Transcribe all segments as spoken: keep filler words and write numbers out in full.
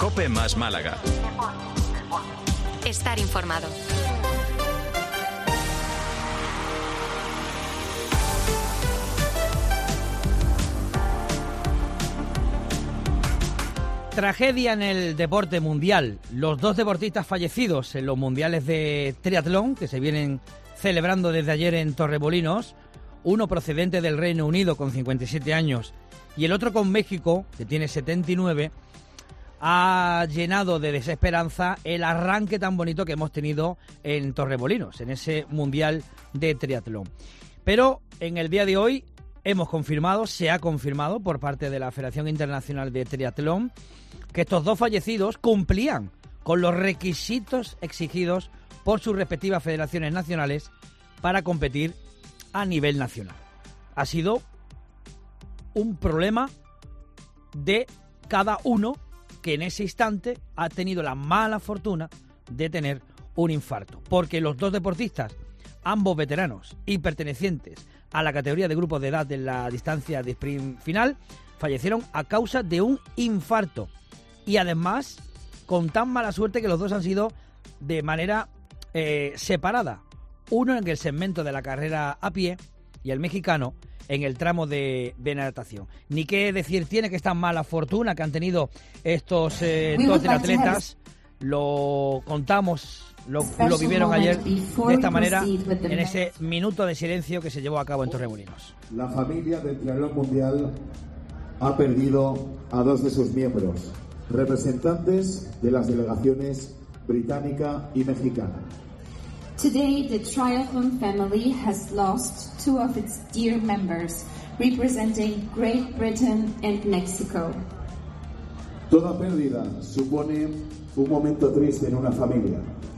COPE más Málaga. Estar informado. Tragedia en el deporte mundial. Los dos deportistas fallecidos en los mundiales de triatlón que se vienen celebrando desde ayer en Torremolinos, uno procedente del Reino Unido con cincuenta y siete años y el otro con México, que tiene setenta y nueve, ha llenado de desesperanza el arranque tan bonito que hemos tenido en Torremolinos, en ese mundial de triatlón. Pero en el día de hoy hemos confirmado, se ha confirmado por parte de la Federación Internacional de Triatlón, que estos dos fallecidos cumplían con los requisitos exigidos por sus respectivas federaciones nacionales para competir a nivel nacional. Ha sido un problema de cada uno que en ese instante ha tenido la mala fortuna de tener un infarto, porque los dos deportistas, ambos veteranos y pertenecientes a la categoría de grupos de edad de la distancia de sprint final, fallecieron a causa de un infarto. Y además, con tan mala suerte que los dos han sido de manera eh, separada. Uno en el segmento de la carrera a pie y el mexicano en el tramo de, de natación. Ni qué decir tiene que esta mala fortuna que han tenido estos eh, dos atletas. Lo contamos, lo, lo vivieron ayer de esta manera en ese minuto de silencio que se llevó a cabo en Torremolinos. La familia del triatlón mundial ha perdido a dos de sus miembros, representantes de las delegaciones británica y mexicana. Today, the triathlon family has lost two of its dear members, representing Great Britain and Mexico. Toda pérdida supone un momento triste en una familia.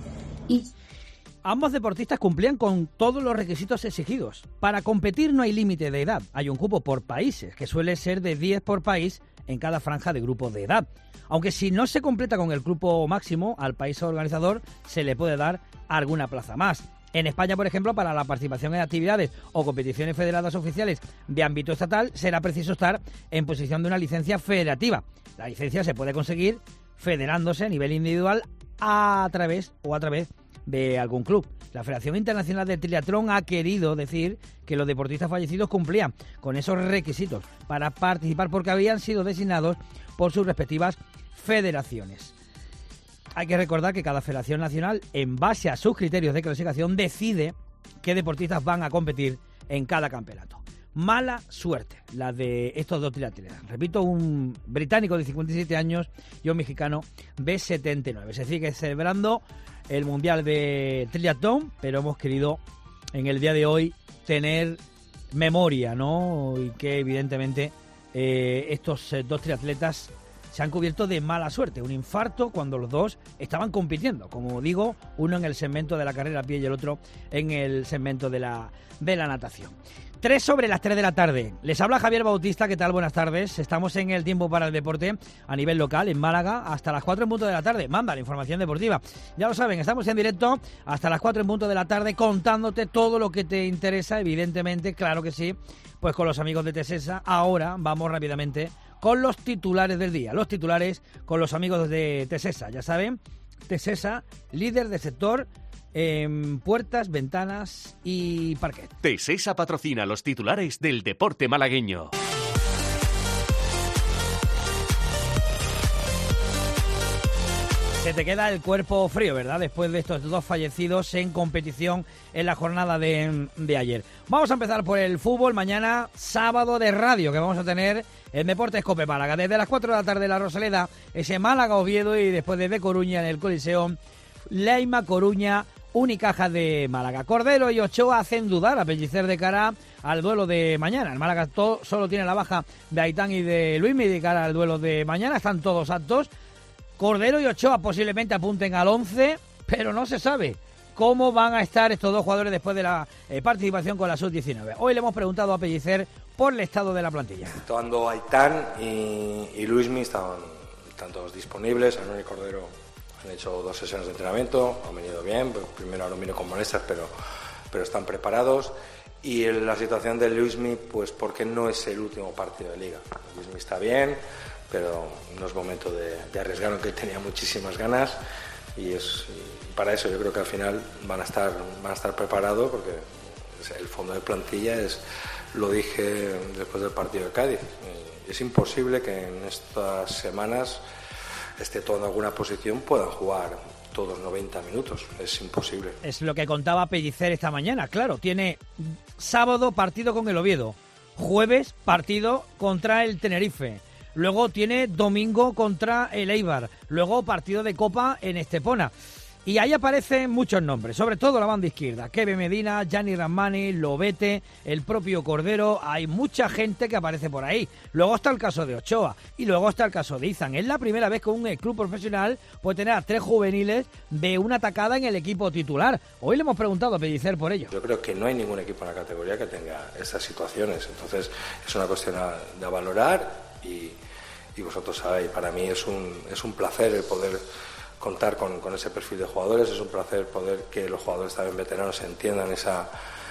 Y ambos deportistas cumplían con todos los requisitos exigidos. Para competir no hay límite de edad, hay un cupo por países, que suele ser de diez por país en cada franja de grupos de edad. Aunque si no se completa con el grupo máximo, al país organizador se le puede dar alguna plaza más. En España, por ejemplo, para la participación en actividades o competiciones federadas oficiales de ámbito estatal, será preciso estar en posición de una licencia federativa. La licencia se puede conseguir federándose a nivel individual a través o a través de algún club. La Federación Internacional de Triatlón ha querido decir que los deportistas fallecidos cumplían con esos requisitos para participar porque habían sido designados por sus respectivas federaciones. Hay que recordar que cada federación nacional, en base a sus criterios de clasificación, decide qué deportistas van a competir en cada campeonato. Mala suerte la de estos dos triatletas. Repito, un británico de cincuenta y siete años y un mexicano de setenta y nueve. Se sigue celebrando el Mundial de Triatlón, pero hemos querido en el día de hoy tener memoria, ¿no? Y que evidentemente eh, estos eh, dos triatletas se han cubierto de mala suerte, un infarto cuando los dos estaban compitiendo, como digo, uno en el segmento de la carrera a pie y el otro en el segmento de la, de la natación. Tres sobre las tres de la tarde. Les habla Javier Bautista, ¿qué tal? Buenas tardes. Estamos en el tiempo para el deporte a nivel local, en Málaga, hasta las cuatro en punto de la tarde. Manda la información deportiva. Ya lo saben, estamos en directo hasta las cuatro en punto de la tarde contándote todo lo que te interesa, evidentemente, claro que sí, pues con los amigos de Tesesa. Ahora vamos rápidamente con los titulares del día. Los titulares con los amigos de Tesesa, ya saben, Tesesa, líder del sector en puertas, ventanas y parquet. Tesesa patrocina los titulares del deporte malagueño. Se te queda el cuerpo frío, ¿verdad? Después de estos dos fallecidos en competición en la jornada de, de ayer. Vamos a empezar por el fútbol. Mañana, sábado de radio, que vamos a tener en Deportes Cope Málaga. Desde las cuatro de la tarde en la Rosaleda, ese Málaga-Oviedo, y después desde Coruña en el Coliseo, Leima Coruña, Unicaja de Málaga. Cordero y Ochoa hacen dudar a Pellicer de cara al duelo de mañana. El Málaga todo, solo tiene la baja de Aitán y de Luismi de cara al duelo de mañana. Están todos aptos. Cordero y Ochoa posiblemente apunten al once, pero no se sabe cómo van a estar estos dos jugadores después de la eh, participación con la sub diecinueve. Hoy le hemos preguntado a Pellicer por el estado de la plantilla. Actuando Aitán y, y Luismi estaban, están todos disponibles. Anuel y Cordero han hecho dos sesiones de entrenamiento, han venido bien. Primero lo miro con molestias, pero, pero están preparados. Y en la situación de Luismi, pues porque no es el último partido de liga. Luismi está bien, pero no es momento de, de arriesgar, aunque tenía muchísimas ganas, y es y para eso yo creo que al final van a estar, van a estar preparados, porque el fondo de plantilla es, lo dije después del partido de Cádiz, es imposible que en estas semanas, excepto en alguna posición, puedan jugar todos noventa minutos, es imposible. Es lo que contaba Pellicer esta mañana, claro, tiene sábado partido con el Oviedo, jueves partido contra el Tenerife, luego tiene domingo contra el Eibar, luego partido de Copa en Estepona. Y ahí aparecen muchos nombres, sobre todo la banda izquierda. Kevin Medina, Gianni Rammani, Lobete, el propio Cordero. Hay mucha gente que aparece por ahí. Luego está el caso de Ochoa y luego está el caso de Izan. Es la primera vez que un club profesional puede tener a tres juveniles de una atacada en el equipo titular. Hoy le hemos preguntado a Pellicer por ello. Yo creo que no hay ningún equipo en la categoría que tenga esas situaciones. Entonces es una cuestión a, de valorar y, y vosotros sabéis, para mí es un, es un placer el poder contar con, con ese perfil de jugadores. Es un placer poder que los jugadores también veteranos entiendan esa,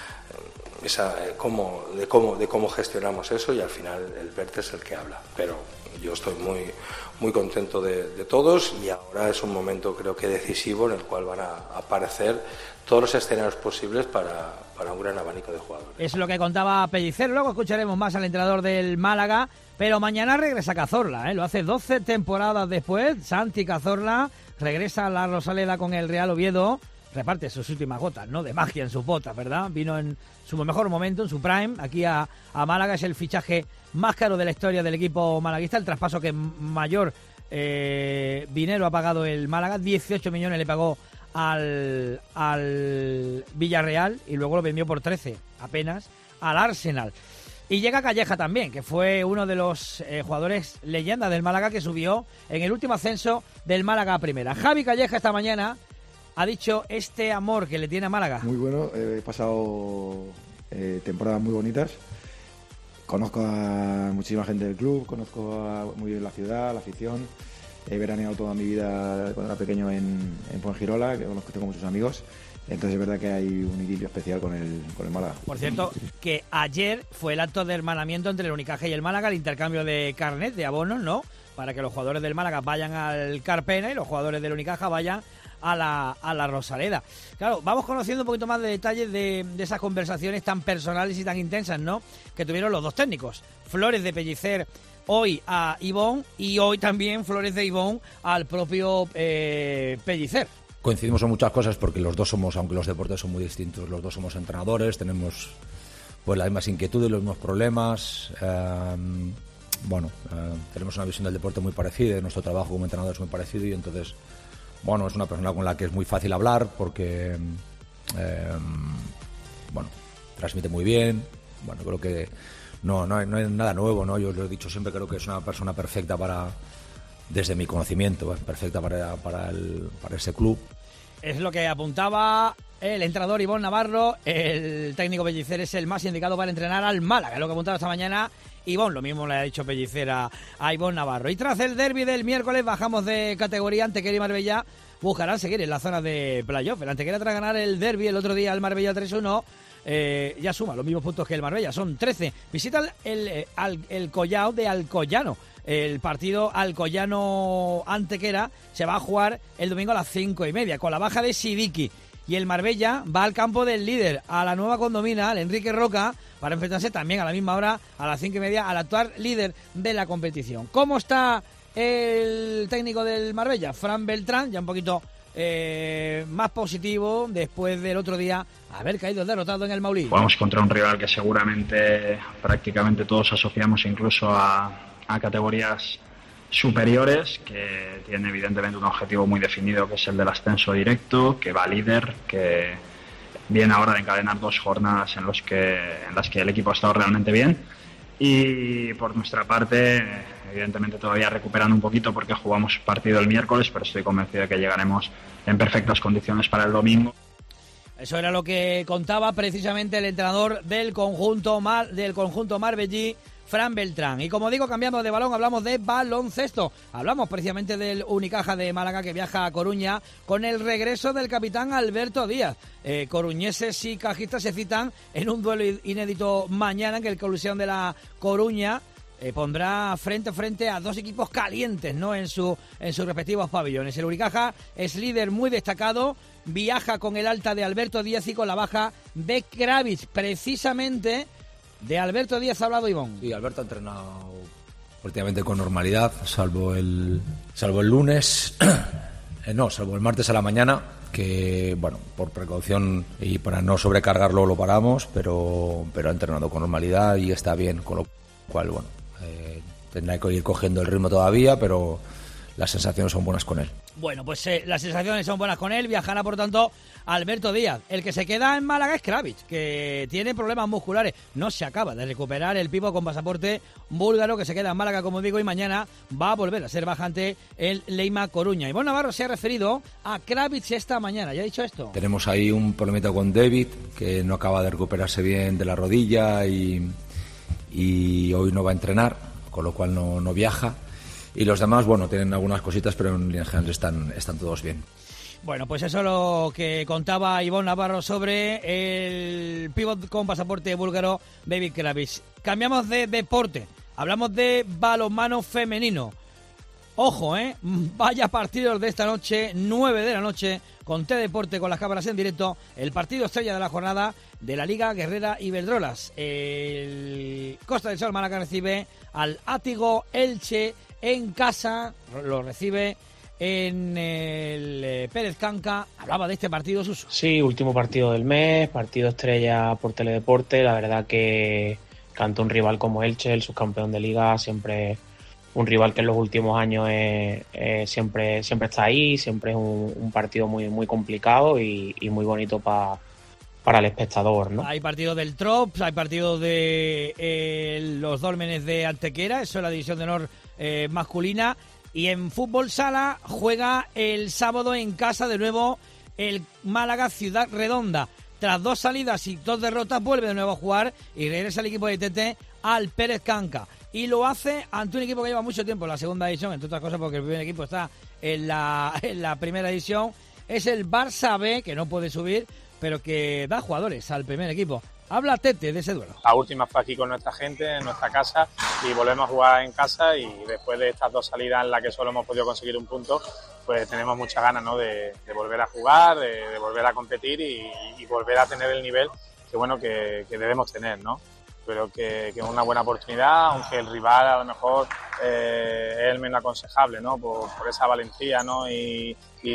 esa eh, cómo, de cómo de cómo gestionamos eso, y al final el Verte es el que habla. Pero yo estoy muy muy contento de, de todos, y ahora es un momento, creo que decisivo, en el cual van a aparecer todos los escenarios posibles para, para un gran abanico de jugadores. Es lo que contaba Pellicer. Luego escucharemos más al entrenador del Málaga, pero mañana regresa Cazorla, ¿eh? Lo hace doce temporadas después. Santi Cazorla regresa a la Rosaleda con el Real Oviedo, reparte sus últimas gotas, ¿no?, de magia en sus botas, ¿verdad? Vino en su mejor momento, en su prime, aquí a, a Málaga. Es el fichaje más caro de la historia del equipo malaguista, el traspaso que mayor eh, dinero ha pagado el Málaga, dieciocho millones le pagó al, al Villarreal y luego lo vendió por trece apenas al Arsenal. Y llega Calleja también, que fue uno de los eh, jugadores leyenda del Málaga que subió en el último ascenso del Málaga a primera. Javi Calleja esta mañana ha dicho este amor que le tiene a Málaga. Muy bueno, eh, he pasado eh, temporadas muy bonitas. Conozco a muchísima gente del club, conozco a, muy bien la ciudad, la afición. He veraneado toda mi vida cuando era pequeño en, en Fuengirola, que conozco, tengo muchos amigos. Entonces es verdad que hay un idilio especial con el, con el Málaga. Por cierto, que ayer fue el acto de hermanamiento entre el Unicaja y el Málaga, el intercambio de carnet, de abonos, ¿no?, para que los jugadores del Málaga vayan al Carpena y los jugadores del Unicaja vayan a la, a la Rosaleda. Claro, vamos conociendo un poquito más de detalles de, de esas conversaciones tan personales y tan intensas, ¿no?, que tuvieron los dos técnicos. Flores de Pellicer hoy a Ivón, y hoy también Flores de Ivón al propio eh, Pellicer. Coincidimos en muchas cosas porque los dos somos, aunque los deportes son muy distintos, los dos somos entrenadores, tenemos pues las mismas inquietudes, los mismos problemas. Eh, bueno, eh, tenemos una visión del deporte muy parecida, de nuestro trabajo como entrenador es muy parecido, y entonces, bueno, es una persona con la que es muy fácil hablar porque, eh, bueno, transmite muy bien. Bueno, creo que no, no, hay, no hay nada nuevo, ¿no? Yo lo he dicho siempre, creo que es una persona perfecta para, desde mi conocimiento, perfecta para, para, el, para ese club. Es lo que apuntaba el entrenador Ivón Navarro. El técnico Pellicer es el más indicado para entrenar al Málaga, es lo que apuntaba esta mañana Ivón. Lo mismo le ha dicho Pellicer a, a Ivón Navarro. Y tras el derbi del miércoles bajamos de categoría. Antequera y Marbella buscarán seguir en la zona de playoff. El Antequera, tras ganar el derbi el otro día al Marbella tres uno, eh, ya suma los mismos puntos que el Marbella, son trece. Visita el, el, el, el Collao de Alcoyano. El partido Alcoyano-Antequera se va a jugar el domingo a las cinco y media, con la baja de Sidiki. Y el Marbella va al campo del líder, a la nueva condomina, al Enrique Roca, para enfrentarse también a la misma hora, a las cinco y media, al actual líder de la competición. ¿Cómo está el técnico del Marbella? Fran Beltrán, ya un poquito eh, más positivo después del otro día haber caído derrotado en el Maulí. Jugamos contra un rival que seguramente prácticamente todos asociamos incluso a a categorías superiores, que tiene evidentemente un objetivo muy definido, que es el del ascenso directo, que va líder, que viene ahora de encadenar dos jornadas en, los que, en las que el equipo ha estado realmente bien, y por nuestra parte evidentemente todavía recuperando un poquito porque jugamos partido el miércoles, pero estoy convencido de que llegaremos en perfectas condiciones para el domingo. Eso era lo que contaba precisamente el entrenador del conjunto Mar, del conjunto marbellí, Fran Beltrán. Y como digo, cambiando de balón, hablamos de baloncesto. Hablamos precisamente del Unicaja de Málaga, que viaja a Coruña con el regreso del capitán Alberto Díaz. Eh, coruñeses y cajistas se citan en un duelo inédito mañana en el Coliseum de la Coruña. eh, pondrá frente a frente a dos equipos calientes, ¿no?, en, su, en sus respectivos pabellones. El Unicaja es líder muy destacado, viaja con el alta de Alberto Díaz y con la baja de Kravitz. Precisamente de Alberto Díaz ha hablado Ivón. Sí, Alberto ha entrenado prácticamente con normalidad, salvo el, salvo el lunes, eh, no, salvo el martes a la mañana, que, bueno, por precaución y para no sobrecargarlo lo paramos, pero, pero ha entrenado con normalidad y está bien, con lo cual, bueno, eh, tendrá que ir cogiendo el ritmo todavía, pero las sensaciones son buenas con él. Bueno, pues eh, las sensaciones son buenas con él. Viajará, por tanto, Alberto Díaz. El que se queda en Málaga es Kravitz, que tiene problemas musculares. No se acaba de recuperar el pívot con pasaporte búlgaro, que se queda en Málaga, como digo, y mañana va a volver a ser bajante el Leima Coruña. Ivón Navarro se ha referido a Kravitz esta mañana. ¿Ya ha dicho esto? Tenemos ahí un problemita con David, que no acaba de recuperarse bien de la rodilla y, y hoy no va a entrenar, con lo cual no, no viaja. Y los demás, bueno, tienen algunas cositas, pero en líneas generales están, están todos bien. Bueno, pues eso es lo que contaba Ivón Navarro sobre el pívot con pasaporte búlgaro David Kravitz. Cambiamos de deporte, hablamos de balonmano femenino. Ojo, ¿eh? Vaya partidos de esta noche, nueve de la noche, con T-Deporte, con las cámaras en directo, el partido estrella de la jornada de la Liga Guerrera Iberdrolas. El Costa del Sol Málaga recibe al Átigo Elche en casa, lo recibe en el Pérez Canca. Hablaba de este partido, Suso. Sí, último partido del mes, partido estrella por Teledeporte. La verdad que canta un rival como Elche, el subcampeón de Liga, siempre un rival que en los últimos años es, es, siempre, siempre está ahí, siempre es un, un partido muy, muy complicado y, y muy bonito para para el espectador, ¿no? Hay partido del Trops, hay partido de eh, los Dólmenes de Antequera, eso es la división de honor eh, masculina, y en fútbol sala juega el sábado en casa de nuevo el Málaga Ciudad Redonda. Tras dos salidas y dos derrotas vuelve de nuevo a jugar y regresa el equipo de Tete al Pérez Canca. Y lo hace ante un equipo que lleva mucho tiempo en la segunda división, entre otras cosas porque el primer equipo está en la, en la primera división. Es el Barça B, que no puede subir, pero que da jugadores al primer equipo. Habla Tete de ese duelo. La última fue aquí con nuestra gente, en nuestra casa, y volvemos a jugar en casa, y después de estas dos salidas en las que solo hemos podido conseguir un punto, pues tenemos muchas ganas, ¿no?, de, de volver a jugar, de, de volver a competir y, y volver a tener el nivel que, bueno, que, que debemos tener, ¿no? Pero que, que es una buena oportunidad, aunque el rival a lo mejor eh, es el menos aconsejable, ¿no?, por, por esa valentía, ¿no?, y, y,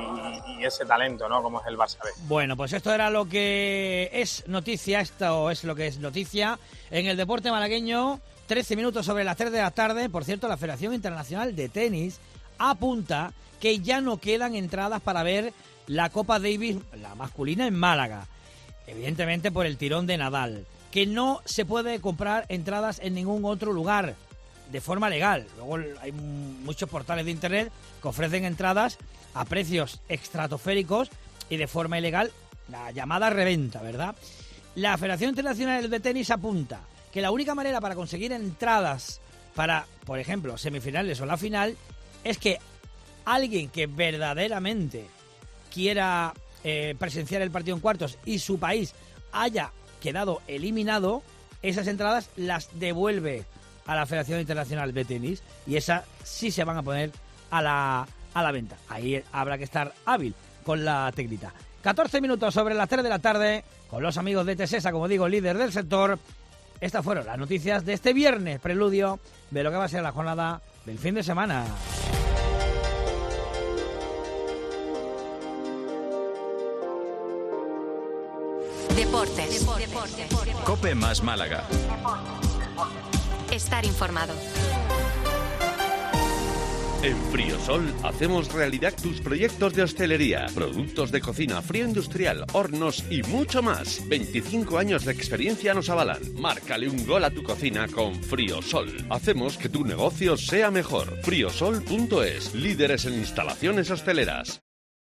y ese talento, ¿no?, como es el Barça B. Bueno, pues esto era lo que es noticia, esto es lo que es noticia en el deporte malagueño. trece minutos sobre las tres de la tarde. Por cierto, la Federación Internacional de Tenis apunta que ya no quedan entradas para ver la Copa Davis, la masculina, en Málaga. Evidentemente por el tirón de Nadal. Que no se puede comprar entradas en ningún otro lugar de forma legal. Luego hay muchos portales de internet que ofrecen entradas a precios estratosféricos y de forma ilegal, la llamada reventa, ¿verdad? La Federación Internacional de Tenis apunta que la única manera para conseguir entradas para, por ejemplo, semifinales o la final, es que alguien que verdaderamente quiera eh, presenciar el partido en cuartos y su país haya quedado eliminado, esas entradas las devuelve a la Federación Internacional de Tenis y esas sí se van a poner a la, a la venta. Ahí habrá que estar hábil con la técnica. catorce minutos sobre las tres de la tarde con los amigos de Tesesa, como digo, líder del sector. Estas fueron las noticias de este viernes, preludio de lo que va a ser la jornada del fin de semana. Deportes. Deportes. COPE más Málaga. Estar informado. En Friosol hacemos realidad tus proyectos de hostelería, productos de cocina, frío industrial, hornos y mucho más. veinticinco años de experiencia nos avalan. Márcale un gol a tu cocina con Friosol. Hacemos que tu negocio sea mejor. friosol punto es, líderes en instalaciones hosteleras.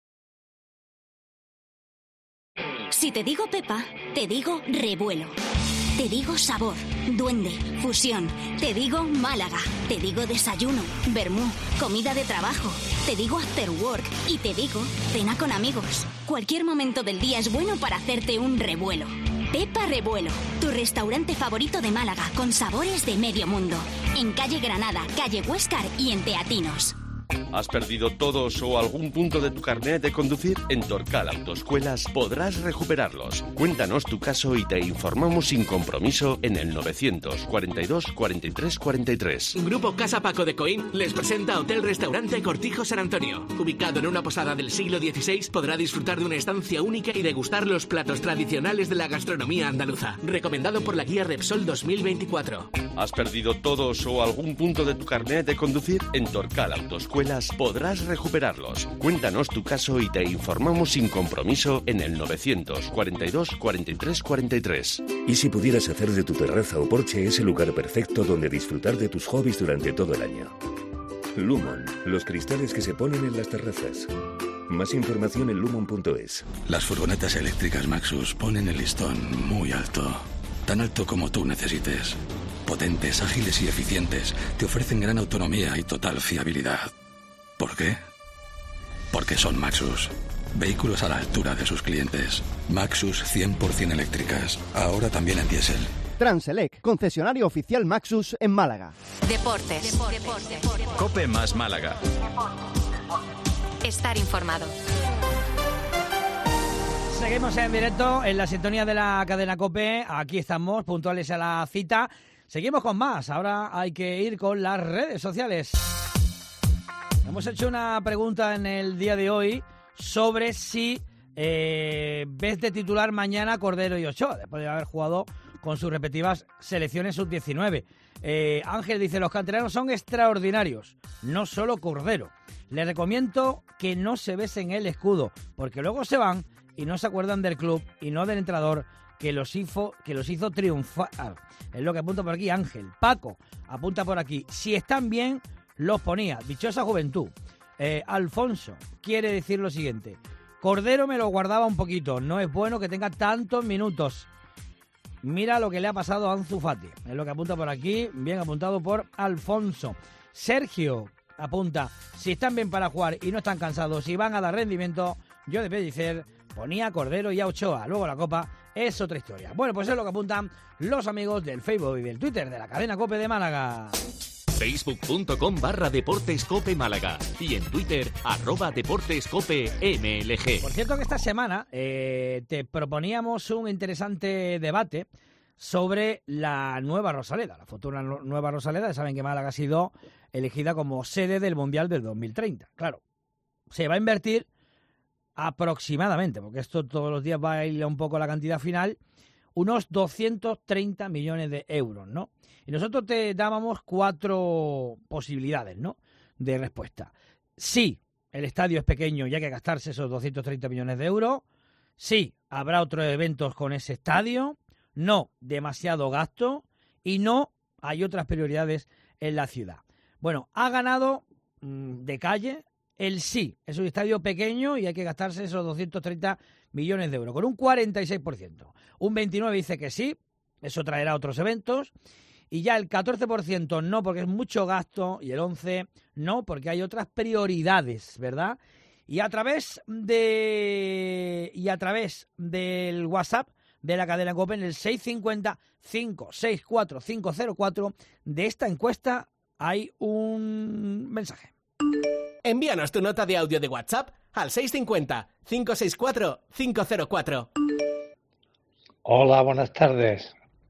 Si te digo Pepa, te digo revuelo. Te digo sabor, duende, fusión. Te digo Málaga. Te digo desayuno, vermú, comida de trabajo. Te digo after work y te digo cena con amigos. Cualquier momento del día es bueno para hacerte un revuelo. Pepa Revuelo, tu restaurante favorito de Málaga, con sabores de medio mundo. En calle Granada, calle Huéscar y en Teatinos. ¿Has perdido todos o algún punto de tu carnet de conducir? En Torcal Autoescuelas podrás recuperarlos. Cuéntanos tu caso y te informamos sin compromiso en el novecientos cuarenta y dos cuarenta y tres cuarenta y tres. Grupo Casa Paco de Coín les presenta Hotel Restaurante Cortijo San Antonio. Ubicado en una posada del siglo dieciséis, podrá disfrutar de una estancia única y degustar los platos tradicionales de la gastronomía andaluza. Recomendado por la guía Repsol dos mil veinticuatro. ¿Has perdido todos o algún punto de tu carnet de conducir? En Torcal Autoescuelas podrás recuperarlos. Cuéntanos tu caso y te informamos sin compromiso en el novecientos cuarenta y dos cuarenta y tres cuarenta y tres. ¿Y si pudieras hacer de tu terraza o porche ese lugar perfecto donde disfrutar de tus hobbies durante todo el año? Lumon, los cristales que se ponen en las terrazas. Más información en lumon punto es. Las furgonetas eléctricas Maxus ponen el listón muy alto. Tan alto como tú necesites. Potentes, ágiles y eficientes. Te ofrecen gran autonomía y total fiabilidad. ¿Por qué? Porque son Maxus. Vehículos a la altura de sus clientes. Maxus cien por ciento eléctricas. Ahora también en diésel. Transelec, concesionario oficial Maxus en Málaga. Deportes. Deportes. Cope más Málaga. Estar informado. Seguimos en directo en la sintonía de la cadena COPE. Aquí estamos, puntuales a la cita. Seguimos con más. Ahora hay que ir con las redes sociales. Hemos hecho una pregunta en el día de hoy sobre si eh, ves de titular mañana Cordero y Ochoa, después de haber jugado con sus respectivas selecciones sub diecinueve. Eh, Ángel dice, los canteranos son extraordinarios, no solo Cordero. Les recomiendo que no se besen el escudo, porque luego se van y no se acuerdan del club y no del entrenador que los hizo, que los hizo triunfar. Es lo que apunta por aquí Ángel. Paco apunta por aquí, si están bien, los ponía. Dichosa juventud. Eh, Alfonso quiere decir lo siguiente. Cordero me lo guardaba un poquito. No es bueno que tenga tantos minutos. Mira lo que le ha pasado a Ansu Fati. Es lo que apunta por aquí. Bien apuntado por Alfonso. Sergio apunta. Si están bien para jugar y no están cansados y van a dar rendimiento, yo de Pellicer ponía a Cordero y a Ochoa. Luego la Copa es otra historia. Bueno, pues es lo que apuntan los amigos del Facebook y del Twitter de la cadena COPE de Málaga. Facebook.com barra Deportes Cope Málaga y en Twitter arroba Deportes Cope M L G. Por cierto que esta semana eh, te proponíamos un interesante debate sobre la nueva Rosaleda, la futura nueva Rosaleda. Saben que Málaga ha sido elegida como sede del Mundial del dos mil treinta. Claro, se va a invertir aproximadamente, porque esto todos los días va a ir un poco la cantidad final, unos doscientos treinta millones de euros, ¿no? Y nosotros te dábamos cuatro posibilidades, ¿no?, de respuesta. Sí, el estadio es pequeño y hay que gastarse esos doscientos treinta millones de euros. Sí, habrá otros eventos con ese estadio. No, demasiado gasto. Y no, hay otras prioridades en la ciudad. Bueno, ha ganado mmm, de calle el sí. Es un estadio pequeño y hay que gastarse esos doscientos treinta millones de euros, con un cuarenta y seis por ciento. Un veintinueve por ciento dice que sí, eso traerá otros eventos. Y ya el catorce por ciento no, porque es mucho gasto, y el once por ciento no, porque hay otras prioridades, ¿verdad? Y a través de y a través del WhatsApp de la cadena COPE en el seis cinco cero, cinco seis cuatro, cinco cero cuatro de esta encuesta hay un mensaje. Envíanos tu nota de audio de WhatsApp al seis cinco cero, cinco seis cuatro, cinco cero cuatro. Hola, buenas tardes.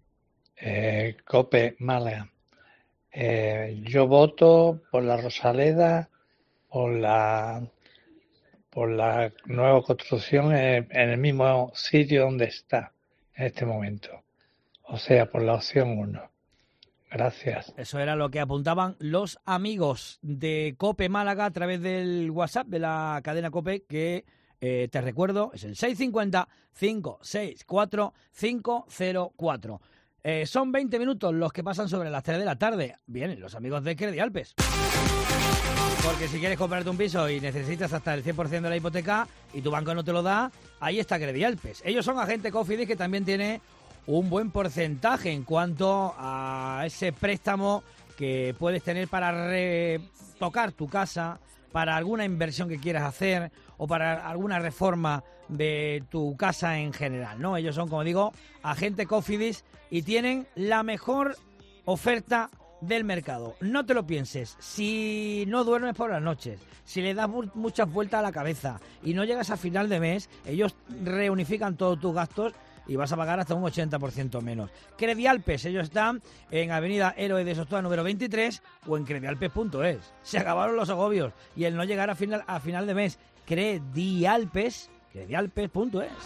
Eh, COPE Málaga. Eh, yo voto por la Rosaleda, por la por la nueva construcción en, en el mismo sitio donde está en este momento. O sea, por la opción uno. Gracias. Eso era lo que apuntaban los amigos de COPE Málaga a través del WhatsApp de la cadena COPE, que eh, te recuerdo es el seis cinco cero, cinco seis cuatro, cinco cero cuatro. Eh, son veinte minutos los que pasan sobre las tres de la tarde. Vienen los amigos de Credialpes. Porque si quieres comprarte un piso y necesitas hasta el cien por ciento de la hipoteca y tu banco no te lo da, ahí está Credialpes. Ellos son agente Cofidis, que también tiene un buen porcentaje en cuanto a ese préstamo que puedes tener para retocar tu casa, para alguna inversión que quieras hacer o para alguna reforma de tu casa en general, ¿no? Ellos son, como digo, agente Cofidis y tienen la mejor oferta del mercado. No te lo pienses. Si no duermes por las noches, si le das mu- muchas vueltas a la cabeza y no llegas a final de mes, ellos reunifican todos tus gastos y vas a pagar hasta un ochenta por ciento menos. Credialpes, ellos están en Avenida Héroe de Sotoa número veintitrés o en credialpes punto es. Se acabaron los agobios y el no llegar a final, a final de mes. Credialpes, credialpes punto es.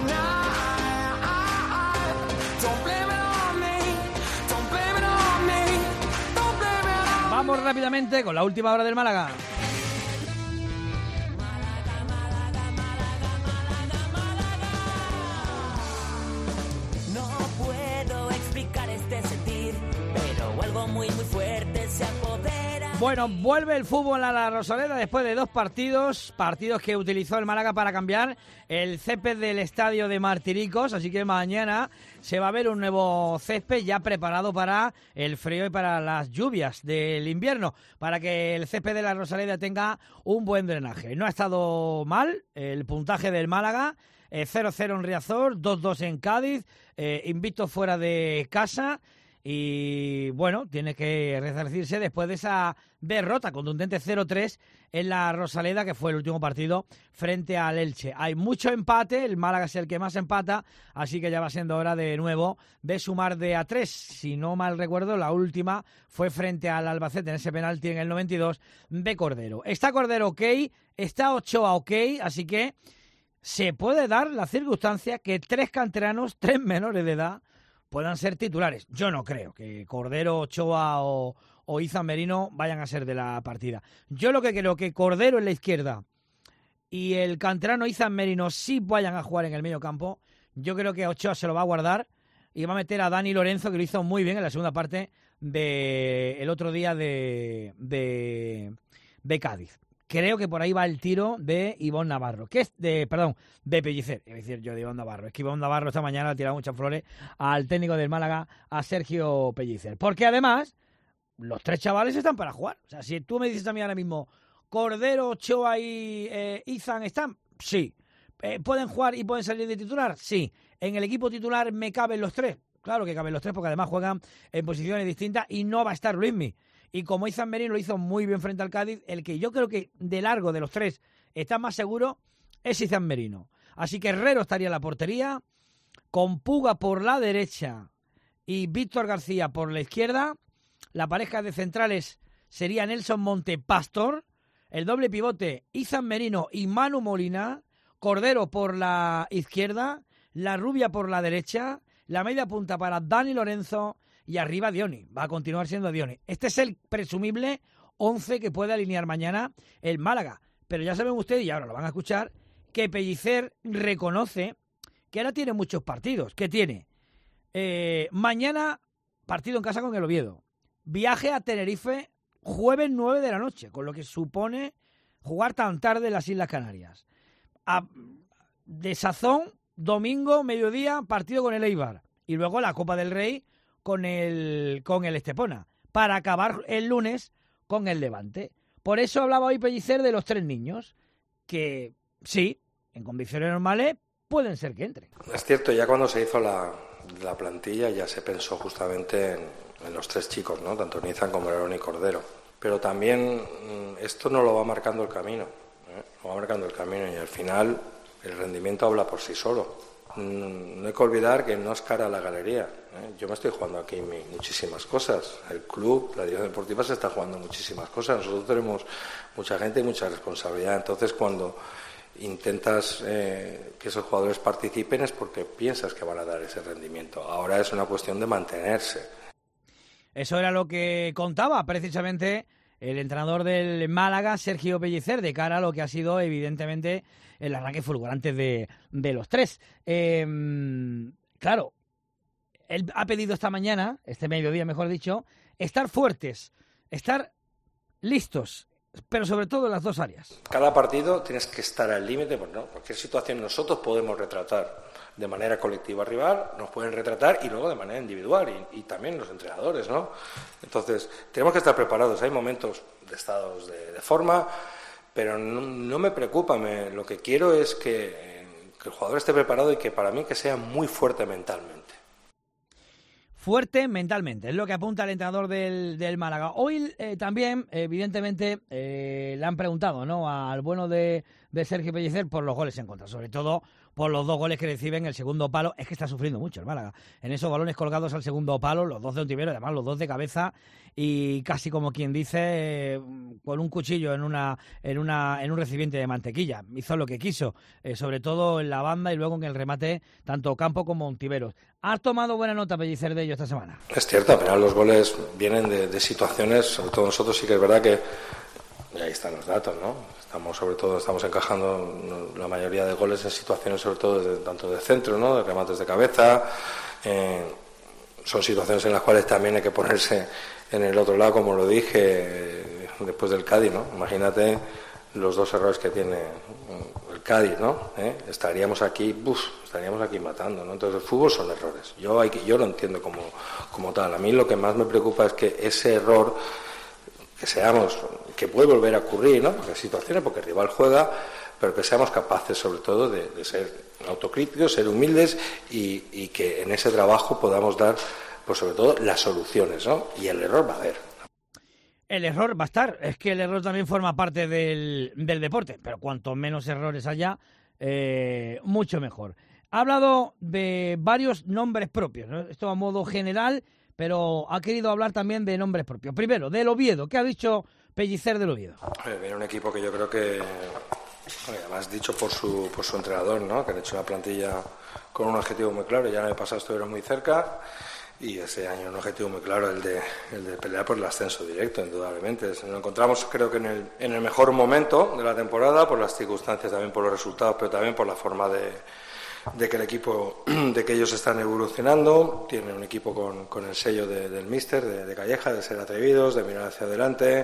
Vamos rápidamente con la última hora del Málaga. No puedo explicar este sentir, pero algo muy muy fuerte se apodera. Bueno, vuelve el fútbol a la Rosaleda después de dos partidos, partidos que utilizó el Málaga para cambiar el césped del estadio de Martiricos, así que mañana se va a ver un nuevo césped ya preparado para el frío y para las lluvias del invierno, para que el césped de la Rosaleda tenga un buen drenaje. No ha estado mal el puntaje del Málaga, eh, cero cero en Riazor, dos dos en Cádiz, eh, invicto fuera de casa. Y bueno, tiene que resarcirse después de esa derrota contundente cero tres en la Rosaleda, que fue el último partido frente al Elche. Hay mucho empate, el Málaga es el que más empata, así que ya va siendo hora de nuevo de sumar de a tres. Si no mal recuerdo, la última fue frente al Albacete en ese penalti en el noventa y dos de Cordero. Está Cordero ok, está Ochoa ok, así que se puede dar la circunstancia que tres canteranos, tres menores de edad, puedan ser titulares. Yo no creo que Cordero, Ochoa o, o Izan Merino vayan a ser de la partida. Yo lo que creo que Cordero en la izquierda y el canterano Izan Merino sí vayan a jugar en el medio campo. Yo creo que Ochoa se lo va a guardar y va a meter a Dani Lorenzo, que lo hizo muy bien en la segunda parte de el otro día de, de, de Cádiz. Creo que por ahí va el tiro de Ivón Navarro, que es de, perdón, de Pellicer, es decir, yo de Ivón Navarro. Es que Ivón Navarro esta mañana ha tirado muchas flores al técnico del Málaga, a Sergio Pellicer. Porque además, los tres chavales están para jugar. O sea, si tú me dices a mí ahora mismo, Cordero, Ochoa y eh, Izan están, sí. Eh, ¿Pueden jugar y pueden salir de titular? Sí. ¿En el equipo titular me caben los tres? Claro que caben los tres, porque además juegan en posiciones distintas y no va a estar Luismi. Y como Izan Merino lo hizo muy bien frente al Cádiz, el que yo creo que de largo de los tres está más seguro es Izan Merino. Así que Herrero estaría en la portería, con Puga por la derecha y Víctor García por la izquierda. La pareja de centrales sería Nelson Monte Pastor, el doble pivote Izan Merino y Manu Molina, Cordero por la izquierda, La Rubia por la derecha, la media punta para Dani Lorenzo y arriba Dioni. Va a continuar siendo Dioni. Este es el presumible once que puede alinear mañana el Málaga. Pero ya saben ustedes, y ahora lo van a escuchar, que Pellicer reconoce que ahora tiene muchos partidos. ¿Qué tiene? Eh, mañana partido en casa con el Oviedo. Viaje a Tenerife jueves nueve de la noche, con lo que supone jugar tan tarde en las Islas Canarias. A, de sazón, domingo, mediodía, partido con el Eibar. Y luego la Copa del Rey con el con el Estepona, para acabar el lunes con el Levante. Por eso hablaba hoy Pellicer de los tres niños, que sí, en condiciones normales pueden ser que entren. Es cierto, ya cuando se hizo la, la plantilla ya se pensó justamente en, en los tres chicos, ¿no? Tanto Nizan como Aaron y Cordero. Pero también esto no lo va marcando el camino, ¿eh? Lo va marcando el camino y al final el rendimiento habla por sí solo. No hay que olvidar que no es cara a la galería, ¿eh? Yo me estoy jugando aquí muchísimas cosas. El club, la dirección deportiva se está jugando muchísimas cosas. Nosotros tenemos mucha gente y mucha responsabilidad. Entonces, cuando intentas eh, que esos jugadores participen es porque piensas que van a dar ese rendimiento. Ahora es una cuestión de mantenerse. Eso era lo que contaba precisamente el entrenador del Málaga, Sergio Pellicer, de cara a lo que ha sido evidentemente el arranque fulgurante de, de los tres. Eh, claro, él ha pedido esta mañana, este mediodía mejor dicho, estar fuertes, estar listos, pero sobre todo en las dos áreas. Cada partido tienes que estar al límite, pues no, cualquier situación nosotros podemos retratar de manera colectiva rival, nos pueden retratar y luego de manera individual y, y también los entrenadores, ¿no? Entonces, tenemos que estar preparados. Hay momentos de estados de, de forma, pero no, no me preocupa, me, lo que quiero es que, que el jugador esté preparado y que para mí que sea muy fuerte mentalmente. Fuerte mentalmente, es lo que apunta el entrenador del, del Málaga. Hoy eh, también, evidentemente, eh, le han preguntado, ¿no?, al bueno de, de Sergio Pellicer por los goles en contra, sobre todo por los dos goles que recibe en el segundo palo. Es que está sufriendo mucho el Málaga en esos balones colgados al segundo palo, los dos de Ontiveros, además los dos de cabeza, y casi como quien dice, eh, con un cuchillo en una en una en un recipiente de mantequilla. Hizo lo que quiso, eh, sobre todo en la banda y luego en el remate, tanto Campo como Ontiveros. ¿Has tomado buena nota, Pellicer, de ello esta semana? Es cierto, al final los goles vienen de, de situaciones, sobre todo nosotros sí que es verdad que, y ahí están los datos, ¿no? Estamos sobre todo, estamos encajando la mayoría de goles en situaciones sobre todo de, tanto de centro, ¿no?, de remates de cabeza, eh, son situaciones en las cuales también hay que ponerse en el otro lado, como lo dije eh, después del Cádiz, ¿no? Imagínate los dos errores que tiene el Cádiz, ¿no? ¿Eh? Estaríamos aquí, uf, estaríamos aquí matando, ¿no? Entonces el fútbol son errores. Yo hay que, yo lo entiendo como, como tal. A mí lo que más me preocupa es que ese error, que seamos, que puede volver a ocurrir, ¿no? Porque hay situaciones, porque el rival juega, pero que seamos capaces sobre todo de, de ser autocríticos, ser humildes y, y que en ese trabajo podamos dar, pues sobre todo, las soluciones, ¿no? Y el error va a haber. El error va a estar, es que el error también forma parte del, del deporte, pero cuanto menos errores haya, eh, mucho mejor. Ha hablado de varios nombres propios, ¿no? Esto a modo general, pero ha querido hablar también de nombres propios. Primero, del Oviedo. ¿Qué ha dicho Pellicer del Oviedo? Viene un equipo que yo creo que, además dicho por su, por su entrenador, ¿no?, que han hecho una plantilla con un objetivo muy claro. Ya el año pasado estuvieron muy cerca. Y ese año un objetivo muy claro, el de, el de pelear por el ascenso directo, indudablemente. Nos encontramos, creo que en el, en el mejor momento de la temporada, por las circunstancias, también por los resultados, pero también por la forma de, de que el equipo, de que ellos están evolucionando. Tienen un equipo con, con el sello de, del míster, de, de Calleja, de ser atrevidos, de mirar hacia adelante,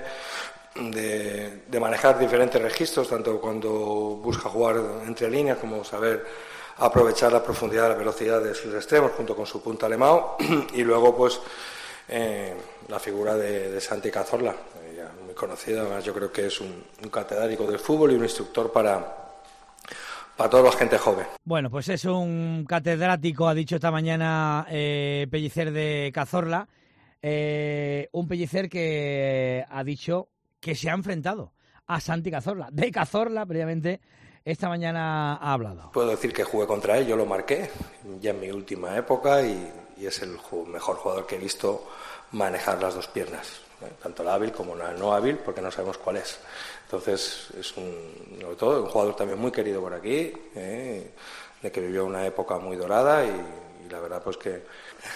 de, de manejar diferentes registros, tanto cuando busca jugar entre líneas como saber aprovechar la profundidad, la velocidad de sus extremos junto con su punta Alemão, y luego pues eh, la figura de, de Santi Cazorla, eh, ya muy conocido. Además yo creo que es un, un catedrático del fútbol y un instructor para, para toda la gente joven. Bueno, pues es un catedrático, ha dicho esta mañana eh, Pellicer de Cazorla, eh, un Pellicer que ha dicho que se ha enfrentado a Santi Cazorla, de Cazorla previamente. Esta mañana ha hablado. Puedo decir que jugué contra él, yo lo marqué ya en mi última época y, y es el mejor jugador que he visto manejar las dos piernas, ¿eh? Tanto la hábil como la no hábil, porque no sabemos cuál es. Entonces es un, sobre todo, un jugador también muy querido por aquí, ¿eh? De que vivió una época muy dorada y, y la verdad pues que...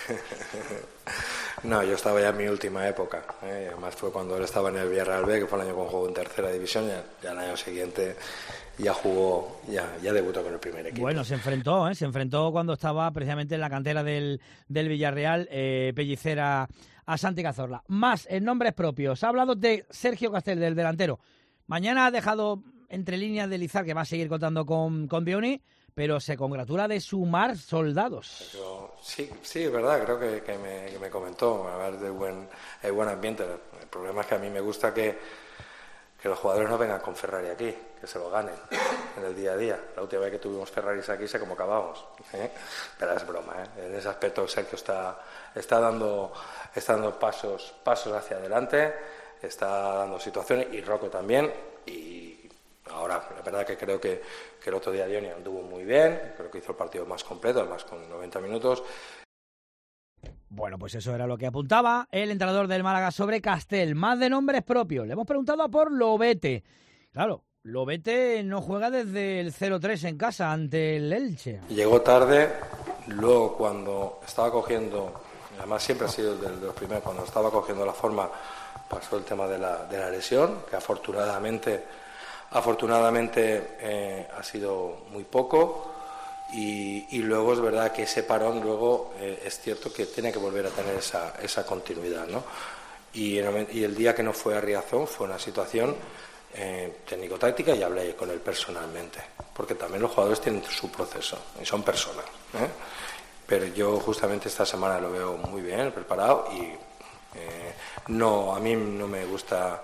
No, yo estaba ya en mi última época, ¿eh? Además fue cuando él estaba en el Villarreal B, que fue el año con juego en tercera división, ya, ya el año siguiente ya jugó, ya, ya debutó con el primer equipo. Bueno, se enfrentó, ¿eh? se enfrentó cuando estaba precisamente en la cantera del, del Villarreal, eh, Pellicer a, a Santi Cazorla. Más en nombres propios, ha hablado de Sergio Castel, del delantero. Mañana ha dejado entre líneas de Lizar que va a seguir contando con, con Bioni, pero se congratula de sumar soldados. Pero, sí, sí, es verdad, creo que, que, me, que me comentó, a ver, de buen, hay buen ambiente. El problema es que a mí me gusta que, que los jugadores no vengan con Ferrari aquí, que se lo ganen en el día a día. La última vez que tuvimos Ferraris aquí sé cómo acabamos, ¿eh? Pero es broma, ¿eh? En ese aspecto Sergio está, está, dando, está dando pasos, pasos hacia adelante, está dando situaciones, y Rocco también, y ahora, la verdad que creo que, que el otro día Dioni anduvo muy bien, creo que hizo el partido más completo, además con noventa minutos. Bueno, pues eso era lo que apuntaba el entrenador del Málaga sobre Castel. Más de nombres propios. Le hemos preguntado por Lobete. Claro, Lobete no juega desde el cero tres en casa ante el Elche. Llegó tarde, luego cuando estaba cogiendo, además siempre ha sido de los primeros, cuando estaba cogiendo la forma, pasó el tema de la, de la lesión, que afortunadamente... Afortunadamente eh, ha sido muy poco y, y luego es verdad que ese parón luego eh, es cierto que tiene que volver a tener esa, esa continuidad, ¿no? Y, en, y el día que no fue a Riazón fue una situación eh, técnico-táctica y hablé con él personalmente, porque también los jugadores tienen su proceso y son personas, ¿eh? Pero yo justamente esta semana lo veo muy bien, preparado y eh, no, a mí no me gusta